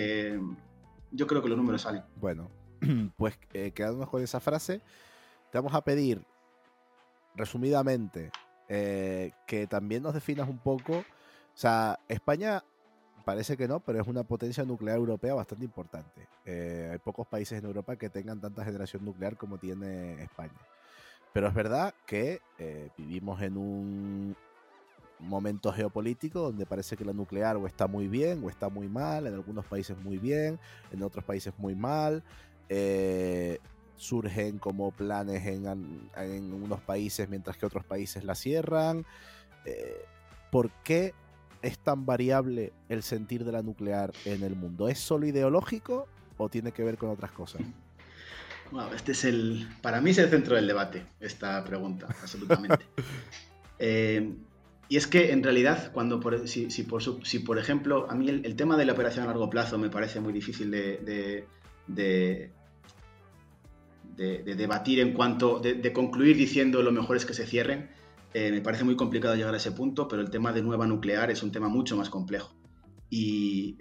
Bueno, pues quedándonos con esa frase, te vamos a pedir, resumidamente, que también nos definas un poco. O sea, España parece que no, pero es una potencia nuclear europea bastante importante. Hay pocos países en Europa que tengan tanta generación nuclear como tiene España. Pero es verdad que vivimos en un momento geopolítico donde parece que la nuclear o está muy bien o está muy mal, en algunos países muy bien, en otros países muy mal. Surgen como planes en unos países mientras que otros países la cierran. ¿Por qué es tan variable el sentir de la nuclear en el mundo? ¿Es solo ideológico o tiene que ver con otras cosas? Wow, para mí es el centro del debate, esta pregunta, absolutamente. Y es que en realidad, si por ejemplo, a mí el tema de la operación a largo plazo me parece muy difícil de debatir en cuanto de concluir diciendo lo mejor es que se cierren. Me parece muy complicado llegar a ese punto, pero el tema de nueva nuclear es un tema mucho más complejo. Y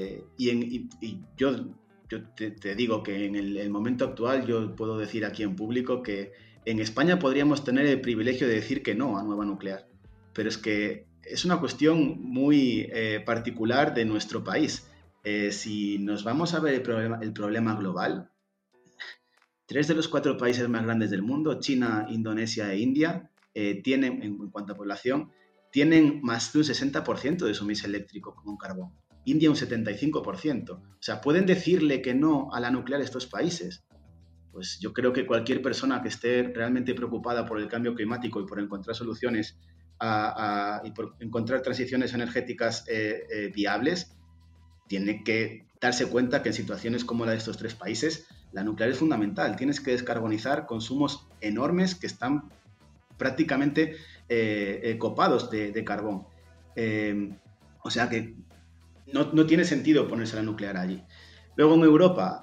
yo te digo que en el momento actual yo puedo decir aquí en público que en España podríamos tener el privilegio de decir que no a nueva nuclear, pero es que es una cuestión muy particular de nuestro país. Si nos vamos a ver el problema global, 3 de los 4 países más grandes del mundo, China, Indonesia e India, tienen, en cuanto a población, tienen más de un 60% de su mix eléctrico con carbón. India un 75%. O sea, ¿pueden decirle que no a la nuclear estos países? Pues yo creo que cualquier persona que esté realmente preocupada por el cambio climático y por encontrar soluciones y por encontrar transiciones energéticas viables, tiene que darse cuenta que en situaciones como la de estos 3 países, la nuclear es fundamental. Tienes que descarbonizar consumos enormes que están prácticamente copados de carbón. O sea que no tiene sentido ponerse la nuclear allí. Luego en Europa,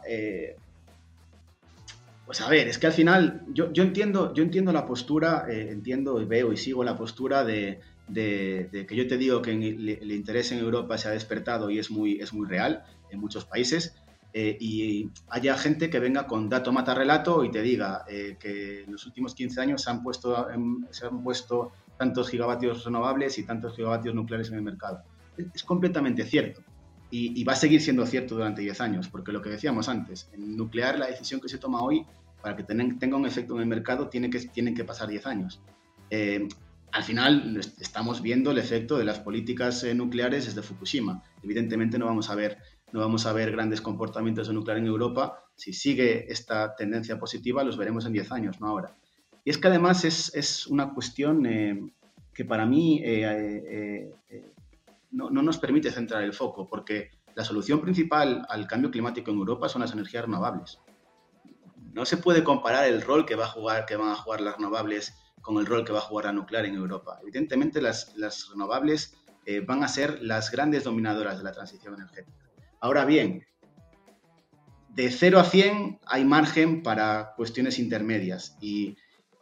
pues a ver, es que al final yo entiendo la postura, entiendo y veo y sigo la postura de que yo te digo que el interés en Europa se ha despertado y es muy real en muchos países. Y haya gente que venga con dato mata relato y te diga que en los últimos 15 años se han puesto tantos gigavatios renovables y tantos gigavatios nucleares en el mercado. Es completamente cierto y va a seguir siendo cierto durante 10 años, porque lo que decíamos antes, en nuclear la decisión que se toma hoy para que tenga un efecto en el mercado tienen que pasar 10 años. Al final estamos viendo el efecto de las políticas nucleares desde Fukushima. Evidentemente no vamos a ver grandes comportamientos de nuclear en Europa. Si sigue esta tendencia positiva, los veremos en 10 años, no ahora. Y es que además es una cuestión que para mí no nos permite centrar el foco, porque la solución principal al cambio climático en Europa son las energías renovables. No se puede comparar el rol que van a jugar las renovables con el rol que va a jugar la nuclear en Europa. Evidentemente, las renovables van a ser las grandes dominadoras de la transición energética. Ahora bien, de 0 a 100 hay margen para cuestiones intermedias y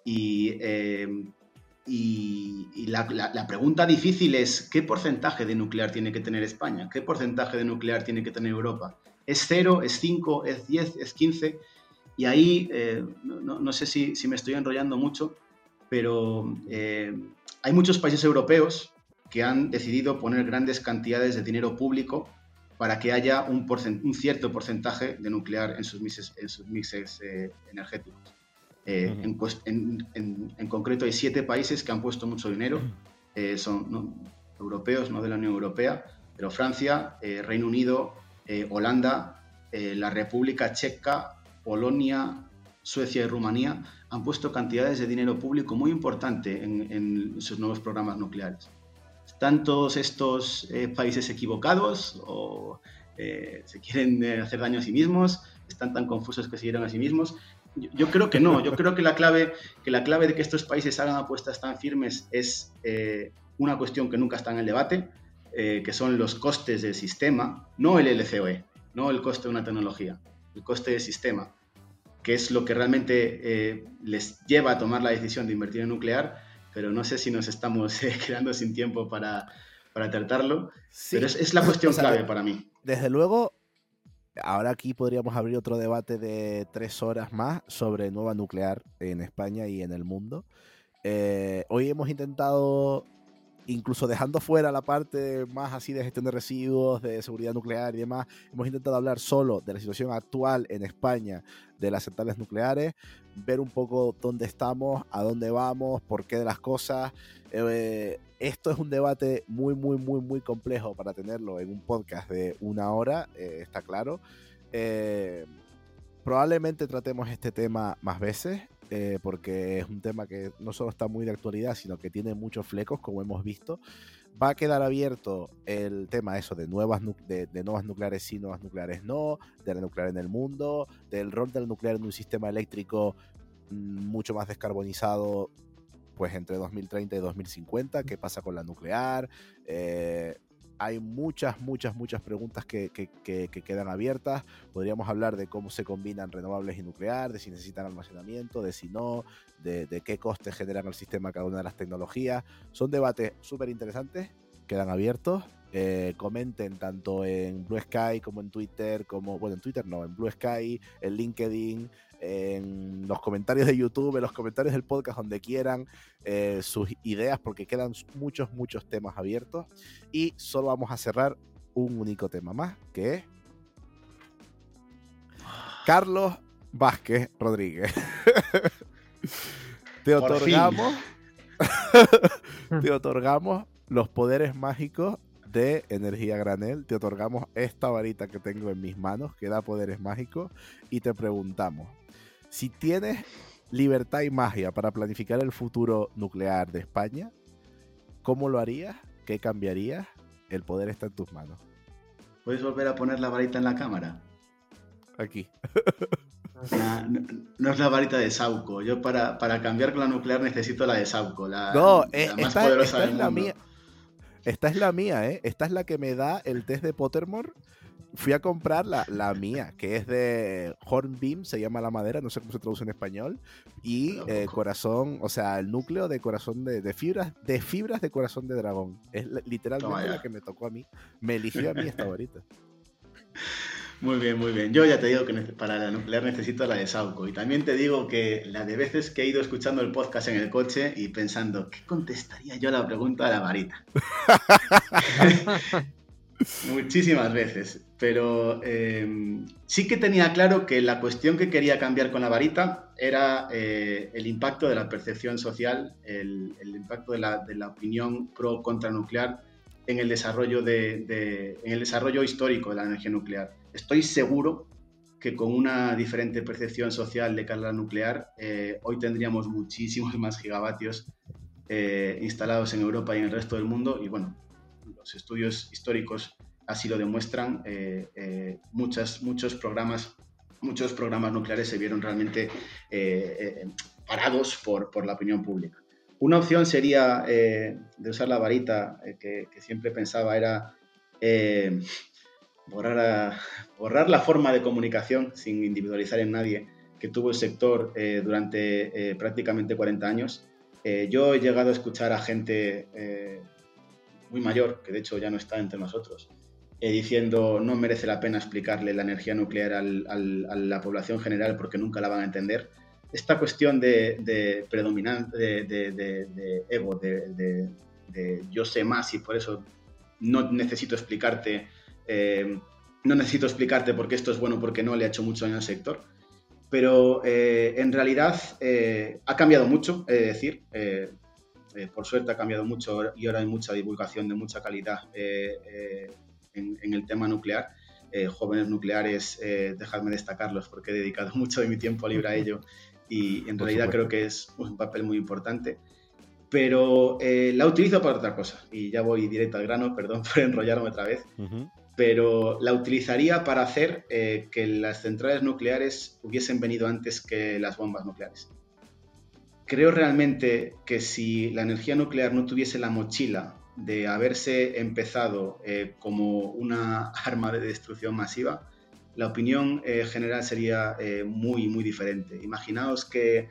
la pregunta difícil es ¿qué porcentaje de nuclear tiene que tener España? ¿Qué porcentaje de nuclear tiene que tener Europa? ¿Es 0? ¿Es 5? ¿Es 10? ¿Es 15? Y ahí no sé si me estoy enrollando mucho, pero hay muchos países europeos que han decidido poner grandes cantidades de dinero público para que haya un cierto porcentaje de nuclear en sus mixes energéticos. En concreto hay 7 países que han puesto mucho dinero, son europeos, no de la Unión Europea, pero Francia, Reino Unido, Holanda, la República Checa, Polonia, Suecia y Rumanía han puesto cantidades de dinero público muy importante en sus nuevos programas nucleares. ¿Están todos estos países equivocados o se quieren hacer daño a sí mismos? ¿Están tan confusos que se hieren a sí mismos? Yo creo que no. Yo creo que la clave de que estos países hagan apuestas tan firmes es una cuestión que nunca está en el debate, que son los costes del sistema, no el LCOE, no el coste de una tecnología, el coste del sistema, que es lo que realmente les lleva a tomar la decisión de invertir en nuclear, pero no sé si nos estamos quedando sin tiempo para tratarlo, sí, pero es la cuestión clave para mí. Desde luego, ahora aquí podríamos abrir otro debate de 3 horas más sobre nueva nuclear en España y en el mundo. Hoy hemos intentado, incluso dejando fuera la parte más así de gestión de residuos, de seguridad nuclear y demás, hemos intentado hablar solo de la situación actual en España de las centrales nucleares, ver un poco dónde estamos, a dónde vamos, por qué de las cosas. Esto es un debate muy, muy, muy, muy complejo para tenerlo en un podcast de 1 hora, está claro. Probablemente tratemos este tema más veces, porque es un tema que no solo está muy de actualidad, sino que tiene muchos flecos, como hemos visto. Va a quedar abierto el tema eso de nuevas nucleares sí, nuevas nucleares no, de la nuclear en el mundo, del rol de la nuclear en un sistema eléctrico mucho más descarbonizado, pues entre 2030 y 2050, qué pasa con la nuclear. Hay muchas preguntas que quedan abiertas. Podríamos hablar de cómo se combinan renovables y nuclear, de si necesitan almacenamiento, de si no, de qué costes generan al sistema cada una de las tecnologías. Son debates súper interesantes, quedan abiertos. Comenten tanto en Blue Sky como en Twitter, en Twitter no, en Blue Sky, en LinkedIn, en los comentarios de YouTube, en los comentarios del podcast, donde quieran, sus ideas, porque quedan muchos temas abiertos. Y solo vamos a cerrar un único tema más, que es Carlos Vázquez Rodríguez. Te otorgamos los poderes mágicos de energía granel, te otorgamos esta varita que tengo en mis manos, que da poderes mágicos, y te preguntamos, si tienes libertad y magia para planificar el futuro nuclear de España, ¿cómo lo harías? ¿Qué cambiarías? El poder está en tus manos. ¿Puedes volver a poner la varita en la cámara? Aquí. No es la varita de Sauco. Yo para cambiar con la nuclear necesito la de Sauco, la más poderosa del mundo. Mía. Esta es la mía, ¿eh? Esta es la que me da el test de Pottermore. Fui a comprar la mía, que es de Hornbeam, se llama la madera, no sé cómo se traduce en español. Y corazón, o sea, el núcleo de corazón de fibras de corazón de dragón. Es literalmente la que me tocó a mí. Me eligió a mí esta varita. Muy bien, muy bien. Yo ya te digo que para la nuclear necesito la de Sauco. Y también te digo que la de veces que he ido escuchando el podcast en el coche y pensando, ¿qué contestaría yo a la pregunta de la varita? Muchísimas veces. Pero sí que tenía claro que la cuestión que quería cambiar con la varita era el impacto de la percepción social, el impacto de la opinión pro contra nuclear en el desarrollo en el desarrollo histórico de la energía nuclear. Estoy seguro que con una diferente percepción social de cara a la nuclear, hoy tendríamos muchísimos más gigavatios instalados en Europa y en el resto del mundo. Y bueno, los estudios históricos así lo demuestran. Muchos programas nucleares se vieron realmente parados por la opinión pública. Una opción sería de usar la varita, que siempre pensaba era borrar la forma de comunicación sin individualizar en nadie que tuvo el sector durante prácticamente 40 años. Yo he llegado a escuchar a gente muy mayor, que de hecho ya no está entre nosotros, diciendo no merece la pena explicarle la energía nuclear a la población general porque nunca la van a entender. Esta cuestión de predominante, de ego, de yo sé más y por eso no necesito explicarte porque esto es bueno, porque no le ha hecho mucho daño al sector. Pero en realidad ha cambiado mucho, es decir, por suerte ha cambiado mucho y ahora hay mucha divulgación de mucha calidad en el tema nuclear. Jóvenes nucleares, dejadme destacarlos porque he dedicado mucho de mi tiempo libre a ello y en realidad creo que es un papel muy importante. Pero la utilizo para otra cosa y ya voy directo al grano, perdón por enrollarme otra vez. Uh-huh. Pero la utilizaría para hacer que las centrales nucleares hubiesen venido antes que las bombas nucleares. Creo realmente que si la energía nuclear no tuviese la mochila de haberse empezado como una arma de destrucción masiva, la opinión general sería muy, muy diferente. Imaginaos que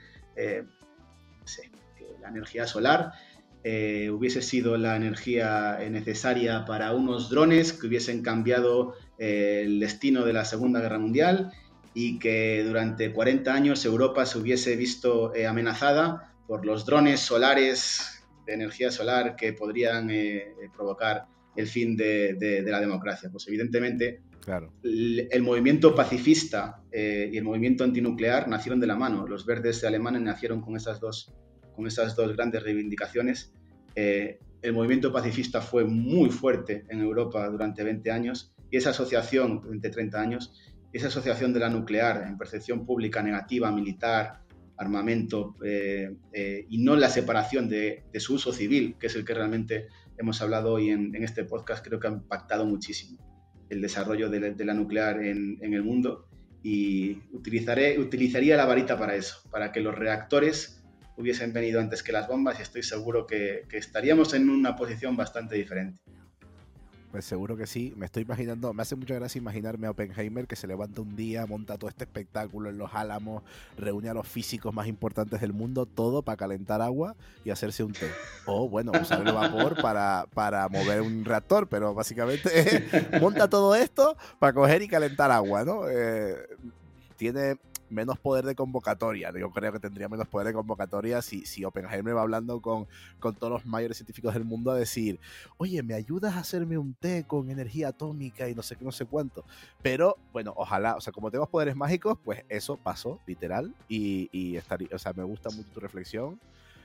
la energía solar hubiese sido la energía necesaria para unos drones que hubiesen cambiado el destino de la Segunda Guerra Mundial y que durante 40 años Europa se hubiese visto amenazada por los drones solares de energía solar que podrían provocar el fin de la democracia. Pues evidentemente claro. El movimiento pacifista y el movimiento antinuclear nacieron de la mano. Los verdes alemanes nacieron con esas dos grandes reivindicaciones. El movimiento pacifista fue muy fuerte en Europa durante 20 años y esa asociación, durante 30 años, esa asociación de la nuclear en percepción pública negativa, militar, armamento y no la separación de su uso civil, que es el que realmente hemos hablado hoy en este podcast, creo que ha impactado muchísimo el desarrollo de la nuclear en el mundo y utilizaría la varita para eso, para que los reactores hubiesen venido antes que las bombas y estoy seguro que estaríamos en una posición bastante diferente. Pues seguro que sí, me estoy imaginando, me hace mucha gracia imaginarme a Oppenheimer que se levanta un día, monta todo este espectáculo en los Álamos, reúne a los físicos más importantes del mundo, todo para calentar agua y hacerse un té. O bueno, usar el vapor para mover un reactor, pero básicamente monta todo esto para coger y calentar agua, ¿no? Tiene menos poder de convocatoria. Yo creo que tendría menos poder de convocatoria si Oppenheimer va hablando con todos los mayores científicos del mundo a decir, oye, ¿me ayudas a hacerme un té con energía atómica y no sé qué, no sé cuánto? Pero, bueno, ojalá, o sea, como tenemos poderes mágicos, pues eso pasó, literal, y estaría, o sea, me gusta mucho tu reflexión.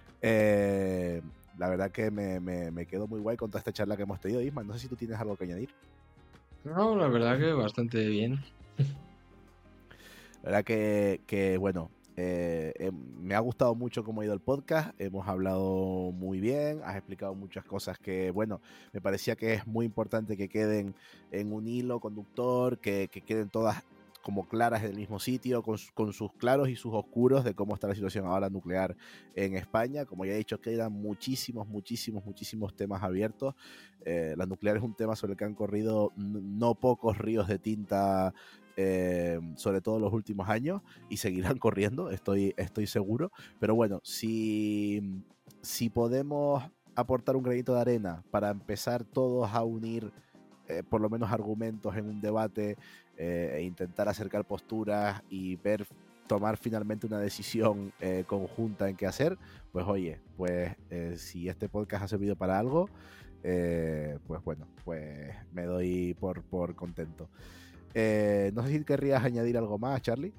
La verdad que me quedo muy guay con toda esta charla que hemos tenido, Isma. No sé si tú tienes algo que añadir. No, la verdad que bastante bien. La verdad que bueno, me ha gustado mucho cómo ha ido el podcast, hemos hablado muy bien, has explicado muchas cosas que, bueno, me parecía que es muy importante que queden en un hilo conductor, que queden todas como claras en el mismo sitio, con sus claros y sus oscuros de cómo está la situación ahora nuclear en España. Como ya he dicho, quedan muchísimos temas abiertos. La nuclear es un tema sobre el que han corrido no pocos ríos de tinta, sobre todo en los últimos años, y seguirán corriendo, estoy seguro. Pero bueno, si podemos aportar un granito de arena para empezar todos a unir por lo menos argumentos en un debate, e intentar acercar posturas y tomar finalmente una decisión conjunta en qué hacer, pues oye, pues si este podcast ha servido para algo, pues bueno, pues me doy por contento. No sé si querrías añadir algo más, Charlie.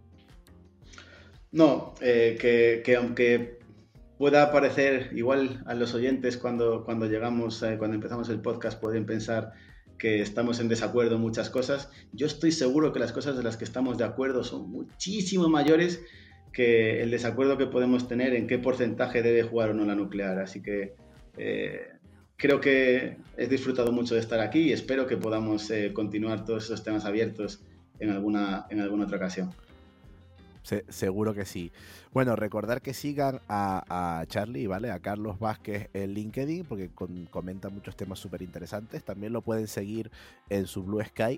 No, que aunque pueda parecer igual a los oyentes cuando llegamos, cuando empezamos el podcast, pueden pensar que estamos en desacuerdo en muchas cosas. Yo estoy seguro que las cosas de las que estamos de acuerdo son muchísimo mayores que el desacuerdo que podemos tener en qué porcentaje debe jugar o no la nuclear. Así que creo que he disfrutado mucho de estar aquí y espero que podamos continuar todos esos temas abiertos en alguna otra ocasión. Seguro que sí. Bueno, recordar que sigan a Charlie, ¿vale? A Carlos Vázquez en LinkedIn, porque comenta muchos temas súper interesantes. También lo pueden seguir en su Blue Sky,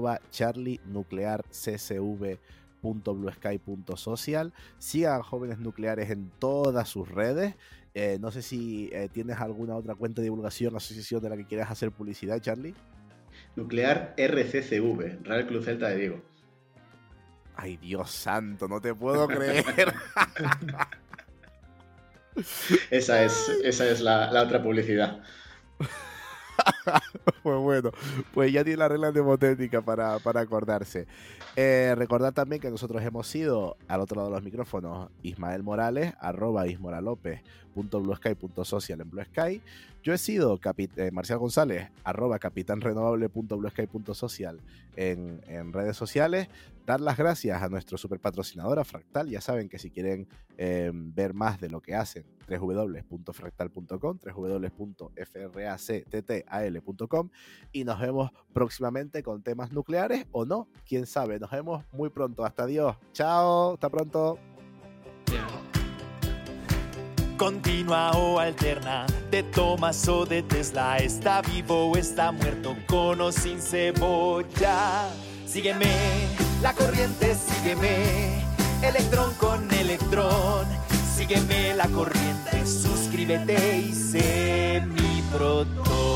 @charlienuclearccv.bluesky.social. Sigan a Jóvenes Nucleares en todas sus redes. No sé si tienes alguna otra cuenta de divulgación, asociación de la que quieras hacer publicidad, Charlie. Nuclear RCCV, Real Club Celta de Vigo. Ay, Dios santo, no te puedo creer. Esa es la otra publicidad. Pues bueno, pues ya tiene la regla mnemotécnica para acordarse. Recordad también que nosotros hemos sido, al otro lado de los micrófonos, Ismael Morales, @ismoralopez.bluesky.social en Blue Sky. Yo he sido Marcial González, @capitanrenovable.bluesky.social en redes sociales. Dar las gracias a nuestro super patrocinador, a Fractal. Ya saben que si quieren ver más de lo que hacen, www.fractal.com, www.fracttal.com, y nos vemos próximamente con temas nucleares o no, quién sabe. Nos vemos muy pronto. Hasta Dios. Chao, hasta pronto. Continua o alterna, de Thomas o de Tesla, está vivo o está muerto, con o sin cebolla. Sígueme, la corriente, sígueme, electrón con electrón, sígueme la corriente, suscríbete y sé mi protón.